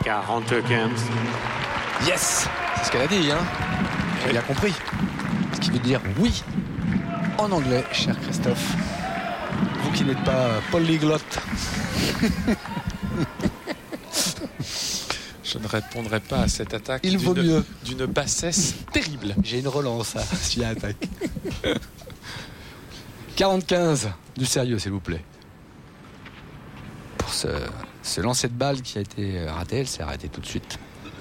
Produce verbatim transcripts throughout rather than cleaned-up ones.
quarante-quinze. Yes, c'est ce qu'elle a dit, hein. Elle a compris. Ce qui veut dire oui en anglais, cher Christophe. Vous qui n'êtes pas polyglotte. Je ne répondrai pas à cette attaque. Il vaut d'une, mieux. D'une bassesse terrible. J'ai une relance, hein, si il attaque. quarante-quinze, du sérieux, s'il vous plaît. Pour ce, ce lancer de balle qui a été raté, elle s'est arrêtée tout de suite.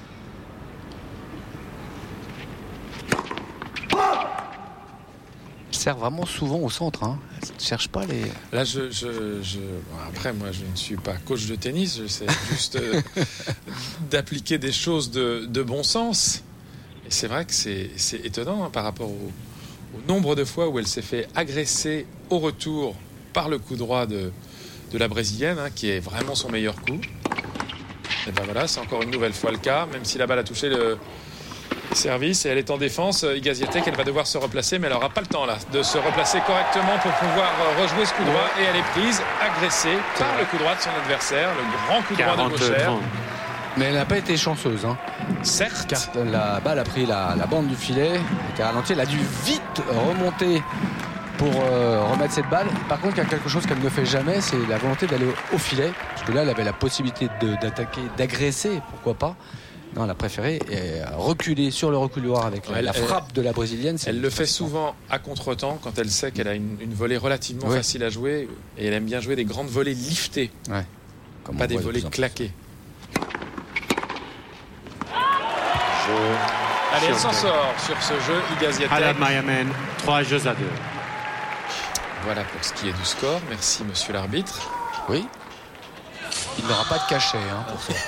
Elle sert vraiment souvent au centre. Hein. Elle ne cherche pas les... Là, je, je, je... Bon, après, moi, je ne suis pas coach de tennis. J'essaie juste euh, d'appliquer des choses de, de bon sens. Et c'est vrai que c'est, c'est étonnant hein, par rapport au, au nombre de fois où elle s'est fait agresser au retour par le coup droit de, de la Brésilienne, hein, qui est vraiment son meilleur coup. Et ben voilà, c'est encore une nouvelle fois le cas, même si la balle a touché le service et elle est en défense. Iga Swiatek, elle va devoir se replacer, mais elle n'aura pas le temps là de se replacer correctement pour pouvoir rejouer ce coup droit. Et elle est prise, agressée par le coup droit de son adversaire, le grand coup droit de gauchère. Mais elle n'a pas été chanceuse, hein. Certes. Car la balle a pris la, la bande du filet, elle était ralentie, elle a dû vite remonter pour euh, remettre cette balle. Par contre, il y a quelque chose qu'elle ne fait jamais, c'est la volonté d'aller au, au filet. Parce que là, elle avait la possibilité de, d'attaquer, d'agresser, pourquoi pas. Non, elle a préféré reculer sur le reculoir avec la, elle, la frappe elle, de la brésilienne. Elle le fait souvent à contre-temps quand elle sait qu'elle a une, une volée relativement oui. facile à jouer et elle aime bien jouer des grandes volées liftées, ouais. pas des volées claquées. Jeu. Allez, elle s'en sort sur ce jeu, Iga Swiatek. Halab Mayamen, trois jeux à deux. Voilà pour ce qui est du score. Merci, monsieur l'arbitre. Oui. Il n'aura pas de cachet hein, pour ça.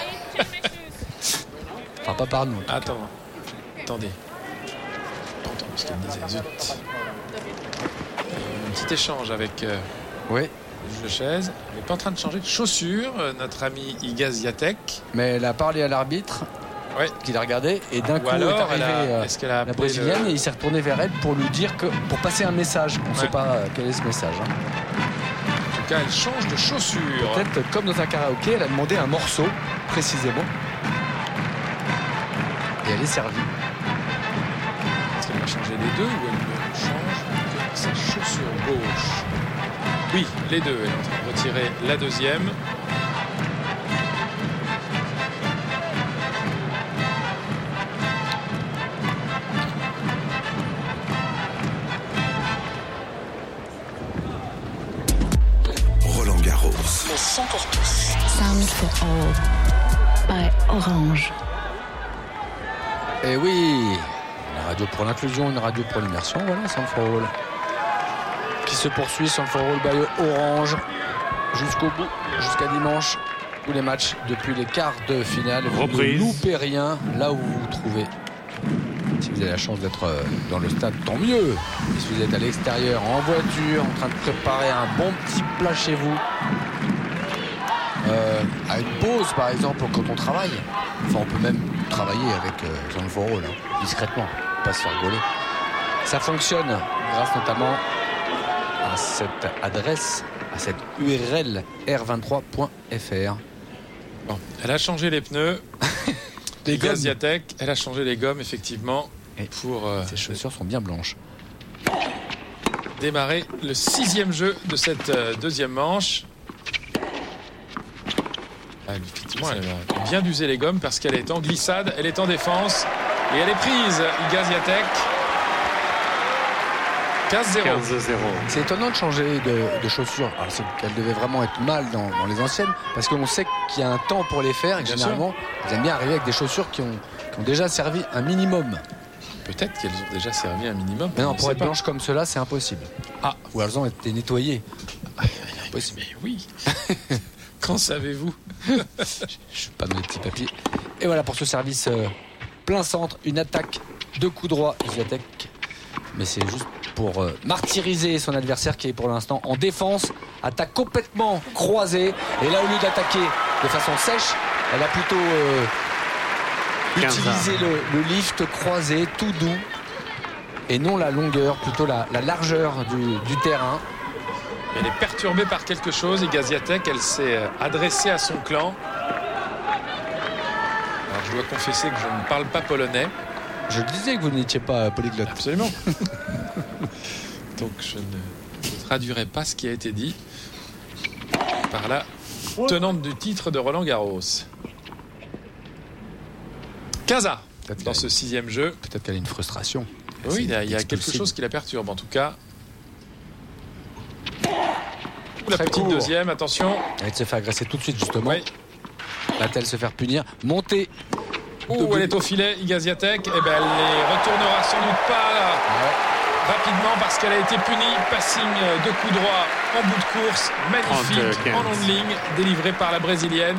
Enfin, pas par nous. Attends, attendez. Attends, ce qu'elle disait, zut. Un petit échange avec euh, oui. le juge de chaise. Elle n'est pas en train de changer de chaussure, euh, notre ami Iga Swiatek. Mais elle a parlé à l'arbitre, ouais. qui l'a regardé, et d'un Ou coup alors, est arrivée elle a, est-ce qu'elle a la brésilienne, le... et il s'est retourné vers elle pour lui dire que, pour passer un message. On ne ouais. sait pas quel est ce message. Hein. En tout cas, elle change de chaussure. Peut-être comme dans un karaoké, elle a demandé un morceau, précisément. Et elle est servie. Est-ce qu'elle va changer les deux ou elle change sa chaussure gauche? Oui, les deux. Elle est en train de retirer la deuxième. Roland Garros. Le son pour tous. Sound for all. By Orange. Et oui, une radio pour l'inclusion, une radio pour l'immersion, voilà, Sound for All. Qui se poursuit, Sound for All by Orange, jusqu'au bout, jusqu'à dimanche. Tous les matchs depuis les quarts de finale. Vous Reprise. ne loupez rien là où vous vous trouvez. Si vous avez la chance d'être dans le stade, tant mieux. Et si vous êtes à l'extérieur, en voiture, en train de préparer un bon petit plat chez vous, euh, à une pause par exemple quand on travaille, enfin on peut même travailler avec euh, Sound for All, hein, discrètement, pas se faire gauler. Ça fonctionne grâce notamment à cette adresse, à cette U R L R vingt-trois point F R. Bon, elle a changé les pneus. Iga Swiatek, elle a changé les gommes effectivement. Et pour euh, ses chaussures sont bien blanches. Démarrer le sixième jeu de cette euh, deuxième manche. Ah, effectivement, elle a bien usé les gommes parce qu'elle est en glissade, elle est en défense et elle est prise. Iga Swiatek. quinze zéro. C'est étonnant de changer de, de chaussures. Alors, c'est qu'elle devait vraiment être mal dans, dans les anciennes, parce qu'on sait qu'il y a un temps pour les faire et que bien généralement, sûr. Ils aiment bien arriver avec des chaussures qui ont, qui ont déjà servi un minimum. Peut-être qu'elles ont déjà servi un minimum. Mais non, pour être blanches comme cela, c'est impossible. Ah, ou elles ont été nettoyées. Impossible. Mais oui. Qu'en savez-vous? Je ne suis pas dans les petits papiers. Et voilà pour ce service euh, plein centre, une attaque de coup droit, Swiatek. Mais c'est juste pour euh, martyriser son adversaire qui est pour l'instant en défense. Attaque complètement croisée. Et là, au lieu d'attaquer de façon sèche, elle a plutôt euh, utilisé le, le lift croisé, tout doux. Et non la longueur, plutôt la, la largeur du, du terrain. Elle est perturbée par quelque chose. Iga Swiatek, elle s'est adressée à son clan. dois confesser que je ne parle pas polonais. Je disais que vous n'étiez pas polyglotte. Absolument. Donc je ne je traduirai pas ce qui a été dit par la tenante du titre de Roland Garros. Casa Peut-être dans qu'elle- ce sixième jeu. Peut-être qu'elle a une frustration. Oui, il y a, il y a C'est quelque expulsif. chose qui la perturbe en tout cas. La Très petite court. deuxième, attention. Elle se fait agresser tout de suite justement. Oui. Va-t-elle se faire punir? Monter. Oh, elle est au filet, Igaziatek. Eh ben, elle les retournera sans doute pas là, rapidement parce qu'elle a été punie. Passing de coup droit en bout de course. Magnifique, trente-quinze. en longue ligne, délivré par la Brésilienne.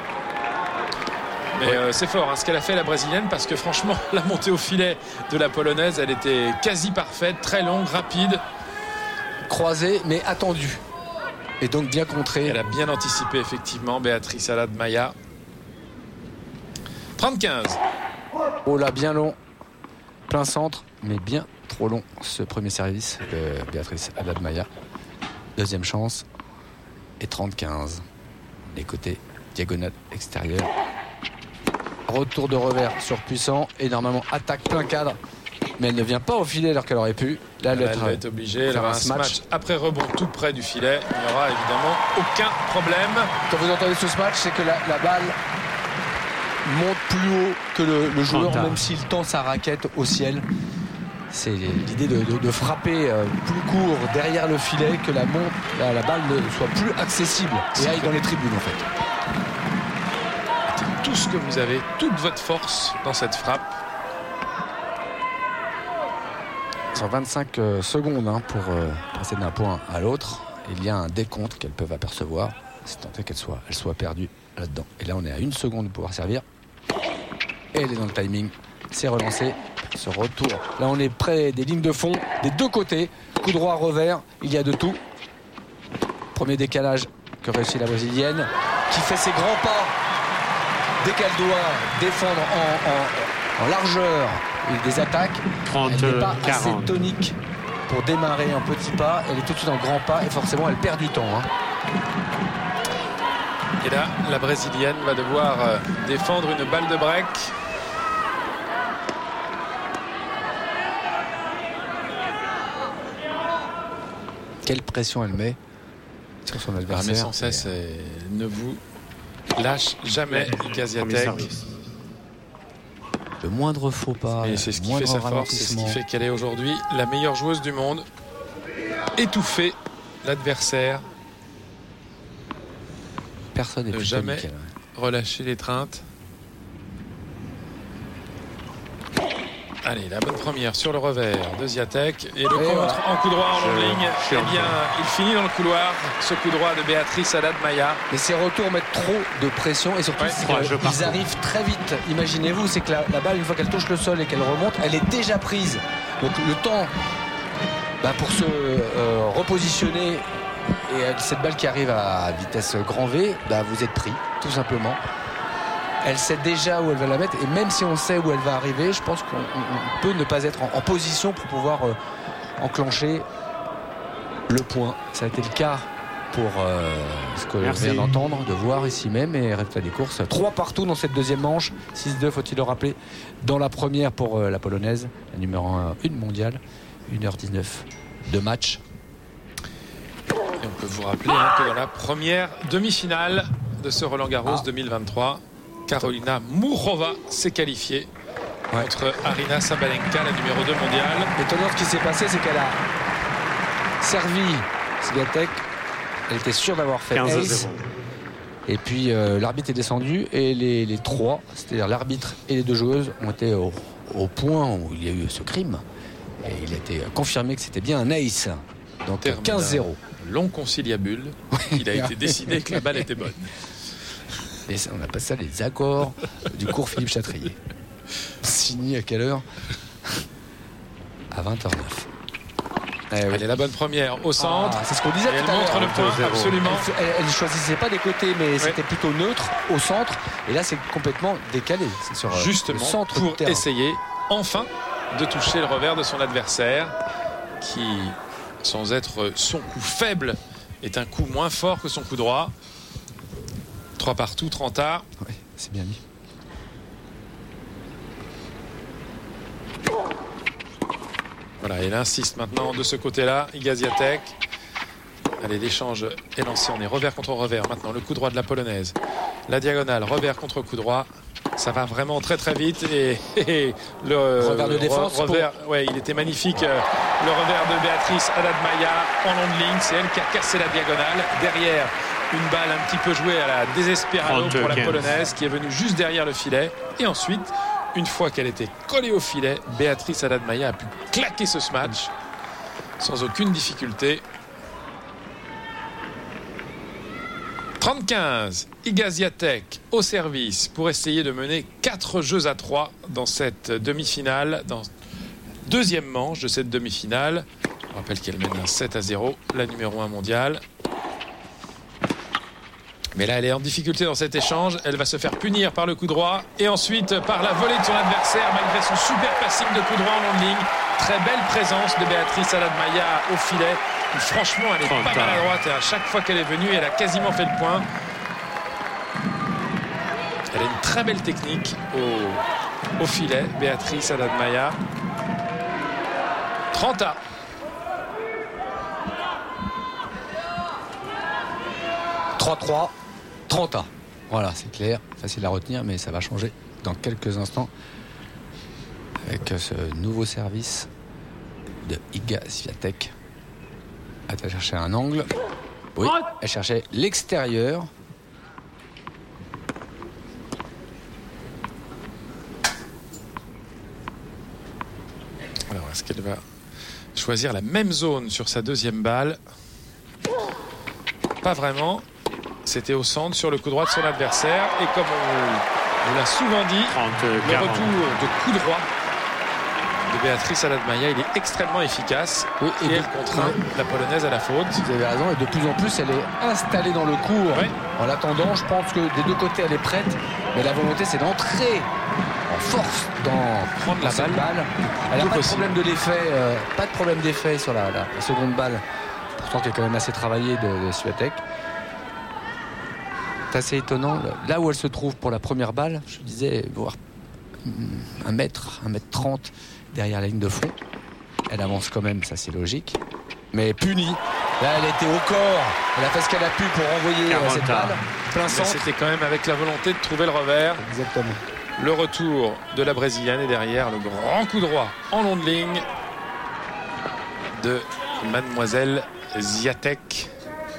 Mais euh, c'est fort hein, ce qu'elle a fait la Brésilienne parce que franchement, la montée au filet de la Polonaise, elle était quasi parfaite, très longue, rapide. Croisée mais attendue. Et donc bien contrée. Elle a bien anticipé effectivement Béatrice Haddad-Maia. trente-quinze. Oh là, bien long. Plein centre, mais bien trop long ce premier service de Béatrice Haddad-Maia. Deuxième chance. Et trente-quinze. Les côtés, diagonale extérieure. Retour de revers sur Puissant. Et normalement attaque plein cadre. Mais elle ne vient pas au filet alors qu'elle aurait pu. Là, elle, Elle, va va être- être obligée. Elle faire aura un un smash. smash après rebond tout près du filet. Il n'y aura évidemment aucun problème. Quand vous entendez ce smash, c'est que la, la balle monte plus haut que le, le joueur, Contact. même s'il tend sa raquette au ciel. C'est l'idée de, de- de frapper euh, plus court derrière le filet, que la, monte, la, la balle ne soit plus accessible et aille dans les tribunes en fait. Tout ce que vous avez, toute votre force dans cette frappe. Sur vingt-cinq euh, secondes hein, pour euh, passer d'un point à l'autre, il y a un décompte qu'elles peuvent apercevoir, c'est tant est qu'elle soit, elle soit perdue là-dedans. Et là on est à une seconde de pouvoir servir. Et elle est dans le timing, c'est relancé, ce retour. Là on est près des lignes de fond, des deux côtés, coup droit, revers, il y a de tout. Premier décalage que réussit la Brésilienne, qui fait ses grands pas dès qu'elle doit défendre en, en- en largeur et des attaques. trente, Elle n'est pas assez quarante. tonique pour démarrer un petit pas. Elle est tout de suite en grand pas et forcément elle perd du temps. hein. Et là, la Brésilienne va devoir euh, défendre une balle de break. Quelle pression elle met sur son Ah, adversaire. mais sans cesse, euh, ne vous lâche jamais, Premier Igaziatek. service. Le moindre faux pas, Et c'est ce le qui moindre fait sa force, c'est ce qui ralentissement. fait qu'elle est aujourd'hui la meilleure joueuse du monde. Étouffer l'adversaire, Personne n'est Ne plus jamais. tonique, elle. relâcher l'étreinte. Allez, la bonne première sur le revers de Ziatek. Et le contre voilà. en coup droit en Je- longue ligne. je suis Eh en bien, il finit dans le couloir. Ce coup droit de Béatrice Haddad-Maia. Mais ces retours mettent trop de pression et surtout Ouais, c'est trois que jeux ils partout. arrivent très vite. Imaginez-vous, c'est que la, la balle, une fois qu'elle touche le sol et qu'elle remonte, elle est déjà prise. Donc le temps bah, pour se euh, repositionner et euh, cette balle qui arrive à vitesse grand V, bah, vous êtes pris, tout simplement. Elle sait déjà où elle va la mettre et même si on sait où elle va arriver, je pense qu'on on- on peut ne pas être en, en position pour pouvoir euh, enclencher le point. Ça a été le cas pour euh, ce que Merci. je viens d'entendre, de voir ici même. Et résultat des courses, trois partout dans cette deuxième manche. six deux, faut-il le rappeler. Dans la première pour euh, la Polonaise, la numéro un mondiale. une heure dix-neuf de match. Et on peut vous rappeler hein, que dans la première demi-finale de ce Roland Garros Ah. deux mille vingt-trois, Karolina Muchova s'est qualifiée Ouais. contre Arina Sabalenka, la numéro deux mondiale. Étonnant, ce qui s'est passé, c'est qu'elle a servi Swiatek. Elle était sûre d'avoir fait quinze à ace. zéro. Et puis euh, l'arbitre est descendu et les, les trois, c'est-à-dire l'arbitre et les deux joueuses, ont été au, au point où il y a eu ce crime. Et il a été confirmé que c'était bien un ace. Donc Terme quinze zéro. d'un Long conciliabule. Il a été décidé que la balle était bonne. Et ça, on appelle ça les accords du cours Philippe Chatrier. Signé à quelle heure? À vingt heures neuf. Eh oui. Elle est la bonne première au centre. Ah, c'est ce qu'on disait Et elle tout à montre l'heure. le point, zéro. absolument. Elle ne choisissait pas des côtés, mais c'était plutôt neutre au centre. Et là, c'est complètement décalé. C'est sur euh, Justement le centre pour du terrain. essayer enfin de toucher le revers de son adversaire qui, sans être son coup faible, est un coup moins fort que son coup droit. trois partout, trente à. Ouais, c'est bien dit. Voilà, il insiste maintenant de ce côté-là, Iga Swiatek. Allez, l'échange est lancé, on est revers contre revers. Maintenant, le coup droit de la polonaise. La diagonale, revers contre coup droit. Ça va vraiment très très vite. Et, et le revers de défense. Re, revers, pour... ouais, il était magnifique. Le revers de Beatrice Haddad-Maia en long de ligne. C'est elle qui a cassé la diagonale. Derrière, une balle un petit peu jouée à la désespérado pour la polonaise qui est venue juste derrière le filet. Et ensuite, une fois qu'elle était collée au filet, Beatrice Haddad-Maia a pu claquer ce smash sans aucune difficulté. trente quinze, Iga Swiatek au service pour essayer de mener quatre jeux à trois dans cette demi-finale, dans deuxième manche de cette demi-finale. Je rappelle qu'elle mène un sept à zéro, la numéro un mondiale. Mais là, elle est en difficulté dans cet échange. Elle va se faire punir par le coup droit et ensuite par la volée de son adversaire malgré son super passing de coup droit en long de ligne. Très belle présence de Beatrice Haddad-Maia au filet. Et franchement, elle est pas maladroite et à chaque fois qu'elle est venue, elle a quasiment fait le point. Elle a une très belle technique au, au filet, Beatrice Haddad-Maia. trente à. trois trois, trente à. Voilà, c'est clair, facile à retenir, mais ça va changer dans quelques instants avec ce nouveau service de Iga Swiatek. Elle va chercher un angle. Oui, elle cherchait l'extérieur. Alors, est-ce qu'elle va choisir la même zone sur sa deuxième balle? Pas vraiment. C'était au centre, sur le coup droit de son adversaire. Et comme on, on l'a souvent dit, le retour de coup droit de Beatrice Haddad-Maia, il est extrêmement efficace. Oui, et, et de, elle contraint oui. la polonaise à la faute. Vous avez raison, et de plus en plus, elle est installée dans le court. Oui. En attendant, je pense que des deux côtés, elle est prête. Mais la volonté, c'est d'entrer en force dans prendre la balle. balle. Elle n'a pas de problème de l'effet, euh, pas de problème d'effet sur la, la, la seconde balle. Pourtant, qui est quand même assez travaillée de, de Swiatek. C'est assez étonnant. Là où elle se trouve pour la première balle, je disais, voir un mètre, un mètre trente derrière la ligne de fond. Elle avance quand même, ça c'est logique. Mais punie. Là, elle était au corps. Elle a fait ce qu'elle a pu pour envoyer cette balle. Plein centre. C'était quand même avec la volonté de trouver le revers. Exactement. Le retour de la Brésilienne et derrière le grand coup droit en long de ligne de Mademoiselle Swiatek.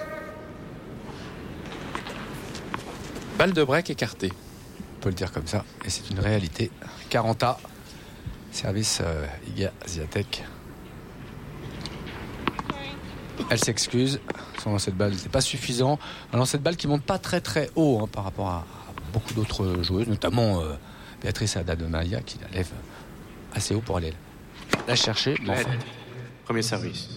Balle de break écartée. On peut le dire comme ça. Et c'est une réalité. quarante à. Service euh, Iga Swiatek. Elle s'excuse. Son lancer de balle n'était pas suffisant. Un lancer de balle qui monte pas très très haut hein, par rapport à, à beaucoup d'autres joueuses, notamment euh, Beatrice Haddad-Maia qui la lève assez haut pour aller la chercher. Mais enfin, premier service.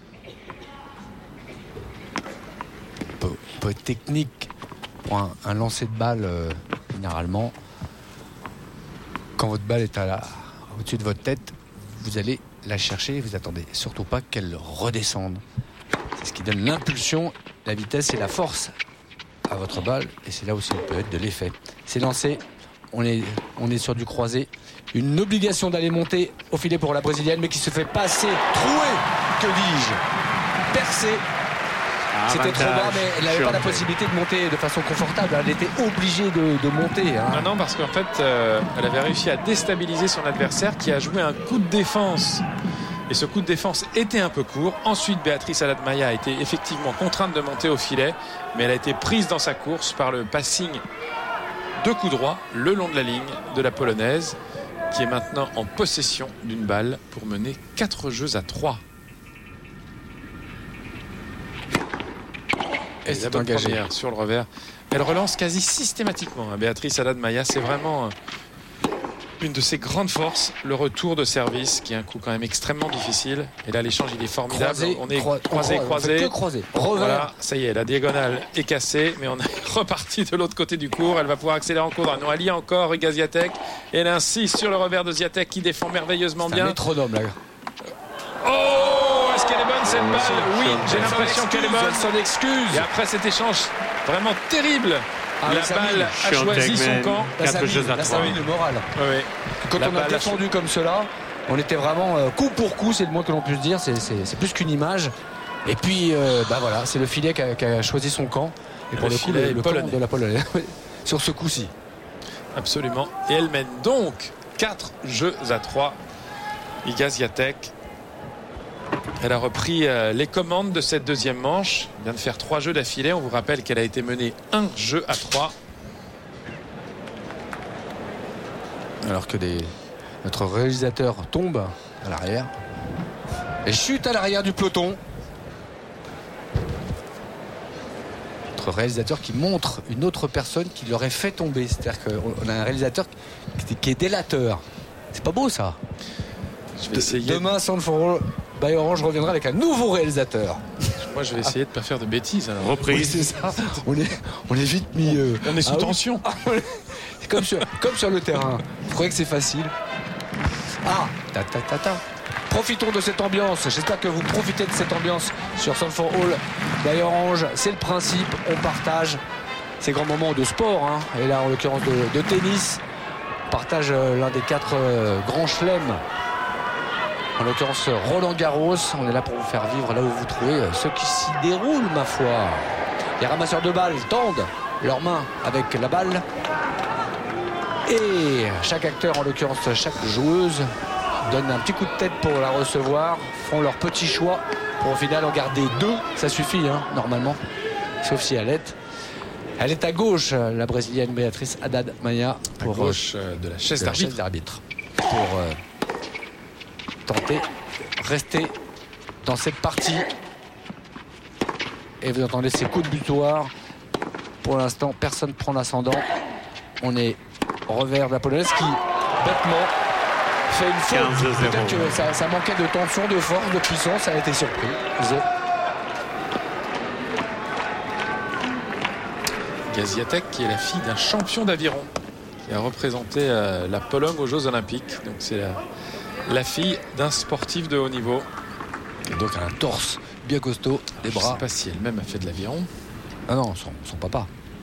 Un peu, un peu technique pour un, un lancer de balle euh, généralement. Quand votre balle est à la, au-dessus de votre tête, vous allez la chercher et vous attendez surtout pas qu'elle redescende. C'est ce qui donne l'impulsion, la vitesse et la force à votre balle. Et c'est là aussi on peut être de l'effet. C'est lancé, on est, on est sur du croisé. Une obligation d'aller monter au filet pour la Brésilienne, mais qui se fait passer, trouer, que dis-je, percer. Ah, c'était trop bas, mais elle n'avait pas la possibilité de monter de façon confortable. Elle était obligée de, de monter. Hein. Non, non, parce qu'en fait, euh, elle avait réussi à déstabiliser son adversaire qui a joué un coup de défense. Et ce coup de défense était un peu court. Ensuite, Beatrice Haddad-Maia a été effectivement contrainte de monter au filet, mais elle a été prise dans sa course par le passing de coup droit le long de la ligne de la Polonaise, qui est maintenant en possession d'une balle pour mener quatre jeux à trois. Et c'est la bonne première sur le revers. Elle relance quasi systématiquement. Beatrice Haddad-Maia, c'est vraiment une de ses grandes forces, le retour de service, qui est un coup quand même extrêmement difficile. Et là, l'échange, il est formidable. Croisé, on est croisé, croisé, croisé. Que croisé. Voilà, ça y est, la diagonale est cassée, mais on est reparti de l'autre côté du court. Elle va pouvoir accélérer en cours. Non, elle y est encore, Iga Swiatek. Et elle insiste sur le revers de Swiatek qui défend merveilleusement bien. C'est un métronome, là. Oh, est-ce qu'elle est bonne cette balle? Oui, j'ai l'impression qu'elle est bonne. Son excuse. Et après cet échange vraiment terrible, ah, la balle a choisi son camp. quatre jeux à trois. Là, ça a mis le moral. Oui. Quand la on a défendu a... comme cela, On était vraiment euh, coup pour coup, c'est le moins que l'on puisse dire. C'est, c'est, c'est plus qu'une image. Et puis, euh, bah voilà, c'est le filet qui a, qui a choisi son camp. Et pour Le le, coup, filet le, le polonais. camp de la Polonaise sur ce coup-ci. Absolument. Et elle mène donc quatre jeux à trois. Iga Swiatek. Elle a repris euh, les commandes de cette deuxième manche. Elle vient de faire trois jeux d'affilée. On vous rappelle qu'elle a été menée un jeu à trois. Alors que des... notre réalisateur tombe à l'arrière. Et chute à l'arrière du peloton. Notre réalisateur qui montre une autre personne qui l'aurait fait tomber. C'est-à-dire qu'on a un réalisateur qui est délateur. C'est pas beau ça. Je vais essayer. Demain, Sanford by Orange reviendra avec un nouveau réalisateur. Moi, je vais essayer de ne pas faire de bêtises. Alors. Oui, Reprise. c'est ça. On est, on est vite mis. euh, On est sous ah oui. tension. Ah, on est- comme, sur, comme sur le terrain. Vous croyez que c'est facile? Ah, ta ta ta ta. Profitons de cette ambiance. J'espère que vous profitez de cette ambiance sur Sanford Hall by Orange. C'est le principe. On partage ces grands moments de sport. Hein. Et là, en l'occurrence, de, de tennis. On partage euh, l'un des quatre euh, grands chelems. En l'occurrence, Roland Garros. On est là pour vous faire vivre là où vous trouvez euh, ce qui s'y déroule, ma foi. Les ramasseurs de balles tendent leurs mains avec la balle. Et chaque acteur, en l'occurrence chaque joueuse, donne un petit coup de tête pour la recevoir, font leur petit choix pour au final en garder deux. Ça suffit, hein, normalement, sauf si elle est. Elle est à gauche, la brésilienne Béatrice Haddad Maia, À pour gauche euh, de la chaise de la chaise d'arbitre. d'arbitre, pour euh, tenter de rester dans cette partie. Et vous entendez ces coups de butoir. Pour l'instant, personne ne prend l'ascendant. On est au revers de la Polonaise qui, bêtement, fait une faute. quinze zéro. Peut-être que ça, ça manquait de tension, de force, de puissance. Ça a été surpris. Iga Swiatek, qui est la fille d'un champion d'aviron, qui a représenté euh, la Pologne aux Jeux Olympiques. Donc c'est la, la fille d'un sportif de haut niveau. Et donc, elle a un torse bien costaud, des Je ne bras. sais pas si elle-même a fait de l'aviron. Ah non, son, son papa.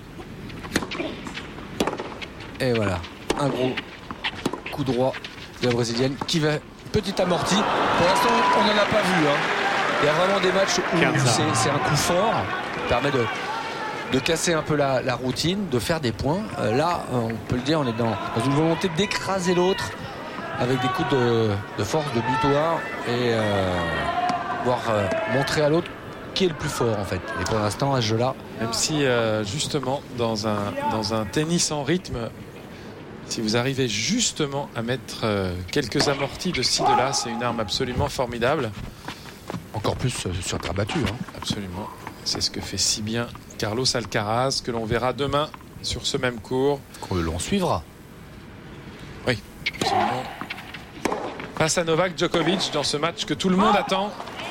Et voilà, un gros coup droit de la brésilienne qui va petit amorti. Pour l'instant, on n'en a pas vu. Hein. Il y a vraiment des matchs où Kansas. c'est, c'est un coup fort, qui permet de, de casser un peu la, la routine, de faire des points. Euh, là, euh, on peut le dire, on est dans, dans une volonté d'écraser l'autre avec des coups de, de force, de butoir et euh, voir euh, montrer à l'autre qui est le plus fort en fait. Et pour l'instant, à ce jeu-là, Même si, euh, justement, dans un, dans un tennis en rythme, si vous arrivez justement à mettre euh, quelques amortis de ci, de là, c'est une arme absolument formidable. encore plus euh, sur terre battue. Hein. Absolument. C'est ce que fait si bien Carlos Alcaraz, que l'on verra demain sur ce même cours. Que l'on suivra. Oui, absolument. Face à Novak Djokovic dans ce match que tout le monde attend.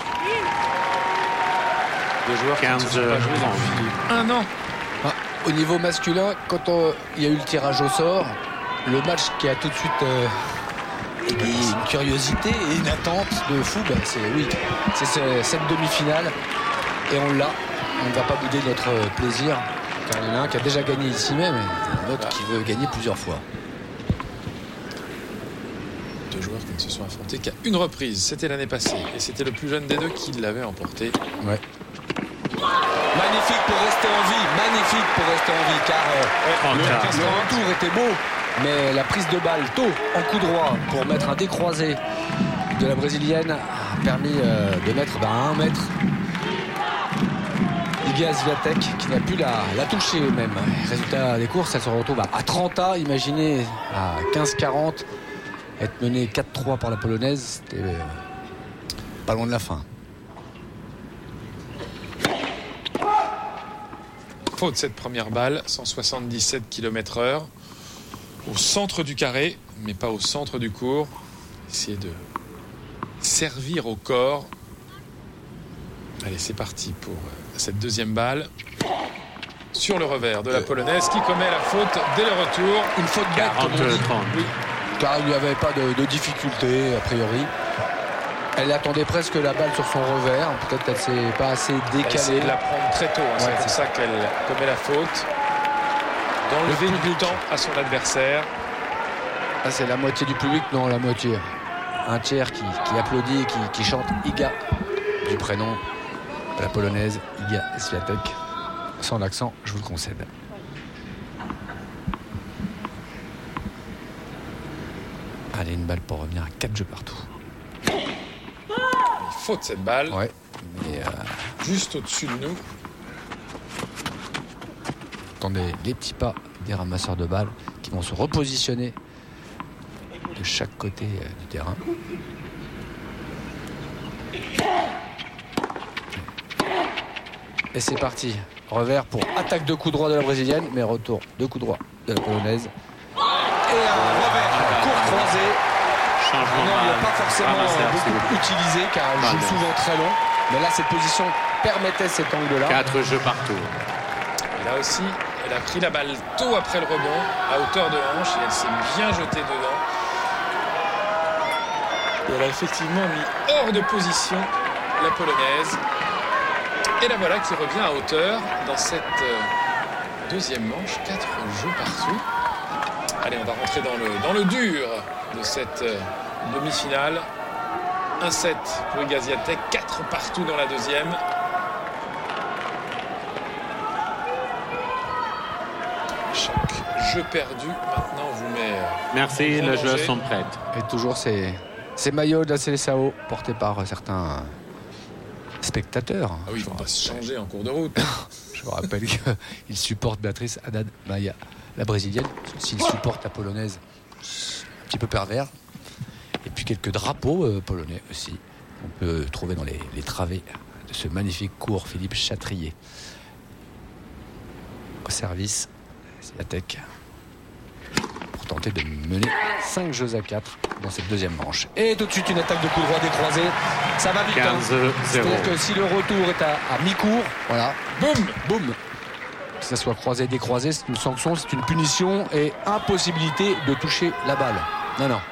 Deux joueurs qui ne se sont pas joués depuis un an. Ah, au niveau masculin, quand on- il y a eu le tirage au sort, le match qui a tout de suite euh, éveillé une curiosité et une attente de fou, ben c'est oui, c'est ce- cette demi-finale et on l'a. On ne va pas bouder notre euh, plaisir car il y en a un qui a déjà gagné ici même et un autre qui veut gagner plusieurs fois. Deux joueurs qui ne se sont affrontés qu'à une reprise. C'était l'année passée et c'était le plus jeune des deux qui l'avait emporté. Ouais. Magnifique pour rester en vie, magnifique pour rester en vie car euh, le, trente-quatre. le retour était beau, mais la prise de balle tôt en coup droit pour mettre un décroisé de la brésilienne a permis euh, de mettre ben, à un mètre Iga Swiatek qui n'a pu la, la toucher même. Résultat des courses, elle se retrouve à, à trente A, imaginez à quinze quarante être menée quatre trois par la polonaise, c'était euh, pas loin de la fin. Faute cette première balle, cent soixante-dix-sept kilomètres heure, au centre du carré, mais pas au centre du court. Essayer de servir au corps. Allez, c'est parti pour euh, cette deuxième balle. Sur le revers de la polonaise qui commet la faute dès le retour. Une faute bête, comme on dit. quarante trente. Oui, Car il n'y avait pas de, de difficulté, a priori. Elle attendait presque la balle sur son revers. Peut-être qu'elle ne s'est pas assez elle a essayé décalée. de la prendre très tôt. hein. Ouais, c'est pour c'est ça qu'elle commet la faute. D'enlever du temps à son adversaire. Ah, c'est la moitié du public, non, la moitié. un tiers qui, qui applaudit, qui, qui chante Iga, du prénom de la polonaise Iga Swiatek. Sans l'accent, je vous le concède. Allez, une balle pour revenir à quatre jeux partout. Il faute cette balle. Ouais, mais euh, juste au-dessus de nous. attendez les petits pas des ramasseurs de balles qui vont se repositionner de chaque côté euh, du terrain. Et c'est parti. Revers pour attaque de coup droit de la brésilienne, mais retour de coup droit de la polonaise. Et un revers court croisé. Changement Non, il n'a mal. pas forcément Ramasseur, beaucoup s'il vous plaît. utilisé car elle joue Pardon. souvent très long. Mais là, cette position permettait cet angle-là. Quatre jeux partout. Et là aussi, elle a pris la balle tôt après le rebond, à hauteur de hanche, et elle s'est bien jetée dedans. Et elle a effectivement mis hors de position la polonaise. Et la voilà qui revient à hauteur dans cette euh, deuxième manche. Quatre jeux partout. Allez, on va rentrer dans le, dans le dur de cette euh, demi-finale. un sept pour Iga Swiatek, quatre partout dans la deuxième. Chaque jeu perdu maintenant vous met. euh, Merci, en les danger. joueurs sont prêts. Et toujours ces, ces maillots de la Seleção portés par certains spectateurs. Ah oui, ils vont pas se changer en cours de route. Je vous rappelle qu'il supporte Béatrice Haddad Maia, la brésilienne. S'il supporte la polonaise, c'est un petit peu pervers. Et puis quelques drapeaux euh, polonais aussi. On peut trouver dans les, les travées de ce magnifique cours Philippe Chatrier. Au service, Swiatek pour tenter de mener cinq jeux à quatre dans cette deuxième manche. Et tout de suite une attaque de coup droit décroisé. Ça va vite. hein. quinze zéro. C'est-à-dire que si le retour est à, à mi-cours, voilà, Boum. boum. Que ça soit croisé, décroisé, c'est une sanction, c'est une punition et impossibilité de toucher la balle. Non, non.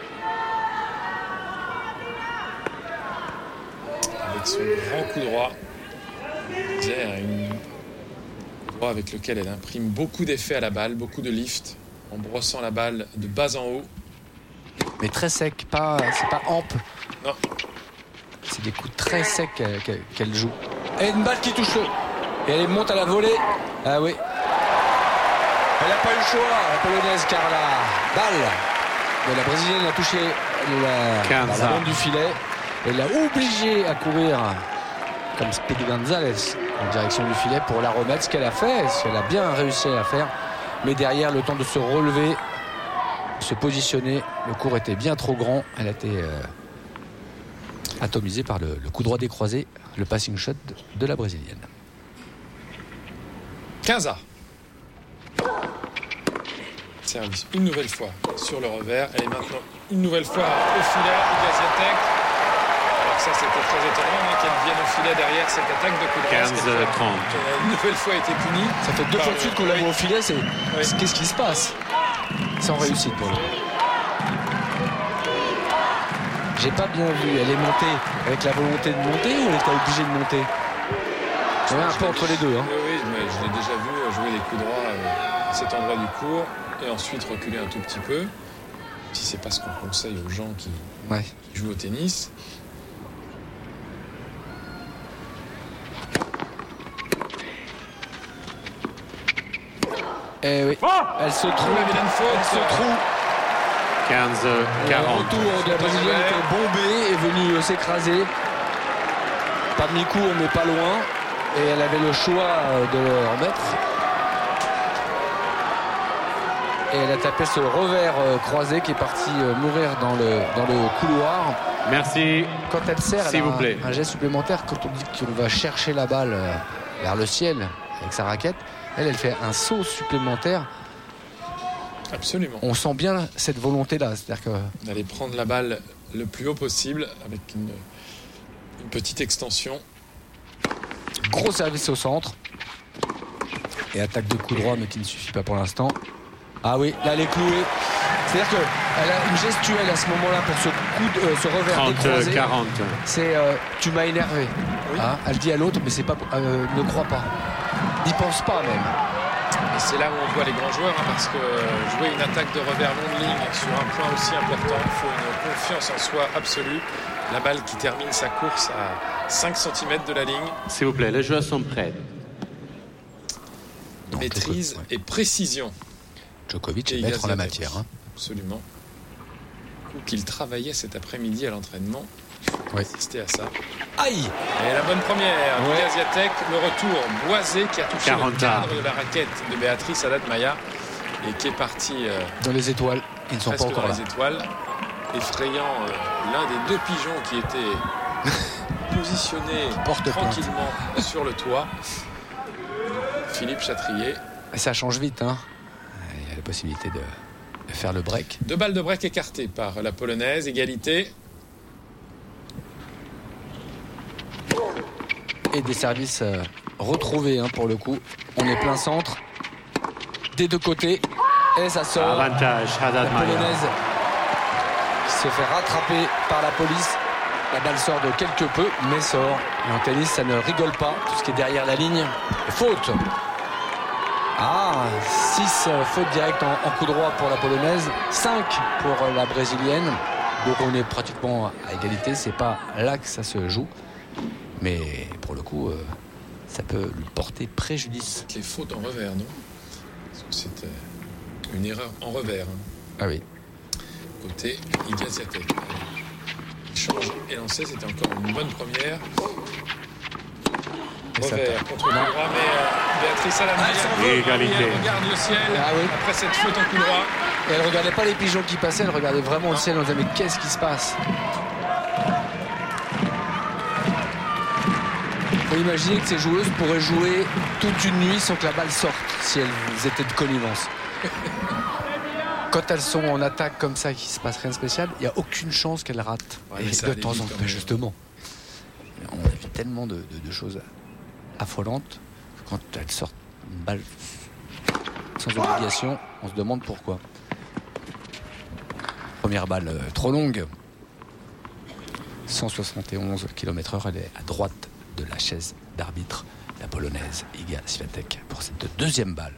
Avec son grand coup droit. C'est un coup droit avec lequel elle imprime beaucoup d'effets à la balle, beaucoup de lift, en brossant la balle de bas en haut. Mais très sec, pas, c'est pas ample. Non. C'est des coups très secs qu'elle, qu'elle- qu'elle joue. Et une balle qui touche le. Et elle monte à la volée. Ah oui. Elle n'a pas eu le choix, la polonaise, car la balle de la brésilienne a touché la, quinze la bande du filet. Elle l'a obligée à courir comme Speedy Gonzalez en direction du filet pour la remettre, ce qu'elle a fait, ce qu'elle a bien réussi à faire. Mais derrière, le temps de se relever, se positionner, le cours était bien trop grand. Elle a été euh, atomisée par le, le coup droit décroisé, le passing shot de, de la brésilienne. quinze à. Service une nouvelle fois sur le revers. Elle est maintenant une nouvelle fois au filet. Iga Swiatek. Alors ça c'était très étonnant hein, qu'elle vienne au filet derrière cette attaque de coup droit. quinze Parce qu'elle trente. a une nouvelle fois été punie. Ça fait deux Par fois de le- suite qu'on la oui. voit au filet, c'est Oui. c'est- qu'est-ce qui se passe? Sans réussite pour lui. J'ai pas bien vu, elle est montée avec la volonté de monter ou elle était obligée de monter? On est un peu entre les deux. Hein. Oui, oui, mais je l'ai déjà vu jouer des coups droits euh, à cet endroit du court et ensuite reculer un tout petit peu. Si c'est pas ce qu'on conseille aux gens qui, Ouais. qui jouent au tennis. Eh oui, elle se trouve, la vilaine faute. elle se trouve. quinze Le quarante. retour de la brésilienne était bombé, est venu euh, s'écraser. Pas de mi-cours, mais pas loin. Et elle avait le choix euh, de le remettre. Et elle a tapé ce revers euh, croisé qui est parti euh, mourir dans le, dans le couloir. Merci. Quand elle sert, elle S'il a vous un, plaît. un geste supplémentaire. Quand on dit qu'on va chercher la balle euh, vers le ciel avec sa raquette, elle, elle fait un saut supplémentaire. Absolument. On sent bien cette volonté-là. C'est-à-dire que D'aller prendre la balle le plus haut possible avec une, une petite extension. gros service au centre. Et attaque de coup droit, mais qui ne suffit pas pour l'instant. Ah oui, là, elle est clouée. C'est-à-dire qu'elle a une gestuelle à ce moment-là pour ce, coup de, euh, ce revers trente décroisé. quarante. C'est euh, tu m'as énervé. Oui. Hein, elle dit à l'autre, mais c'est pas, euh, ne crois pas. N'y pense pas même. Et c'est là où on voit les grands joueurs, hein, parce que jouer une attaque de revers long de ligne sur un point aussi important, il faut une confiance en soi absolue. La balle qui termine sa course à cinq centimètres de la ligne. S'il vous plaît, les joueurs sont prêts. Donc, Maîtrise ouais. et précision. Djokovic est Et maître en la Gaziantep. matière. Hein. Absolument. Qu'il travaillait cet après-midi à l'entraînement. Il faut Ouais. assister à ça. Aïe. Et la bonne première Ouais. du Gaziantep, le retour Boisé qui a touché quarante le cadre de la raquette de Béatrice Haddad-Maia et qui est parti euh, Dans les étoiles, ils ne sont pas presque encore dans là. les étoiles, effrayant euh, l'un des deux pigeons qui était positionné Porte plainte. tranquillement sur le toit. Philippe Chatrier. Et ça change vite. Hein. Il y a la possibilité de, de faire le break. Deux balles de break écartées par la Polonaise, égalité. Et des services euh, retrouvés hein, pour le coup. On est plein centre. Des deux côtés. Et ça sort. Avantage, La Haddad-Maia. Polonaise qui se fait rattraper par la police. La balle sort de quelque peu, mais sort. Et en tennis, ça ne rigole pas. Tout ce qui est derrière la ligne. Faute. Ah, six euh, fautes directes en, en coup droit pour la Polonaise, cinq pour euh, la Brésilienne. Donc on est pratiquement à égalité. C'est pas là que ça se joue. Mais pour le coup, euh, ça peut lui porter préjudice. Les fautes en revers, non? Parce que c'était une erreur en revers. hein. Ah oui. Côté Igaziatek. Change et lancé, c'était encore une bonne première. Et ça Revers tape. contre le coup droit, mais euh, Béatrice Haddad-Maia Ah, veut, égalité. elle regarde le ciel Ah oui. après cette faute en coup droit. Et elle regardait pas les pigeons qui passaient, elle regardait vraiment le ciel. On disait mais qu'est-ce qui se passe? Faut imaginer que ces joueuses pourraient jouer toute une nuit sans que la balle sorte si elles étaient de connivence. Quand elles sont en attaque comme ça, qu'il se passe rien de spécial, il n'y a aucune chance qu'elles ratent. Ouais, Et mais ça de allait temps vite en quand temps, même. justement. On a vu tellement de, de- de choses affolantes. Quand elles sortent une balle sans obligation, on se demande pourquoi. Première balle euh, trop longue. cent soixante et onze kilomètres heure, elle est à droite de la chaise d'arbitre, la Polonaise Iga Świątek pour cette deuxième balle.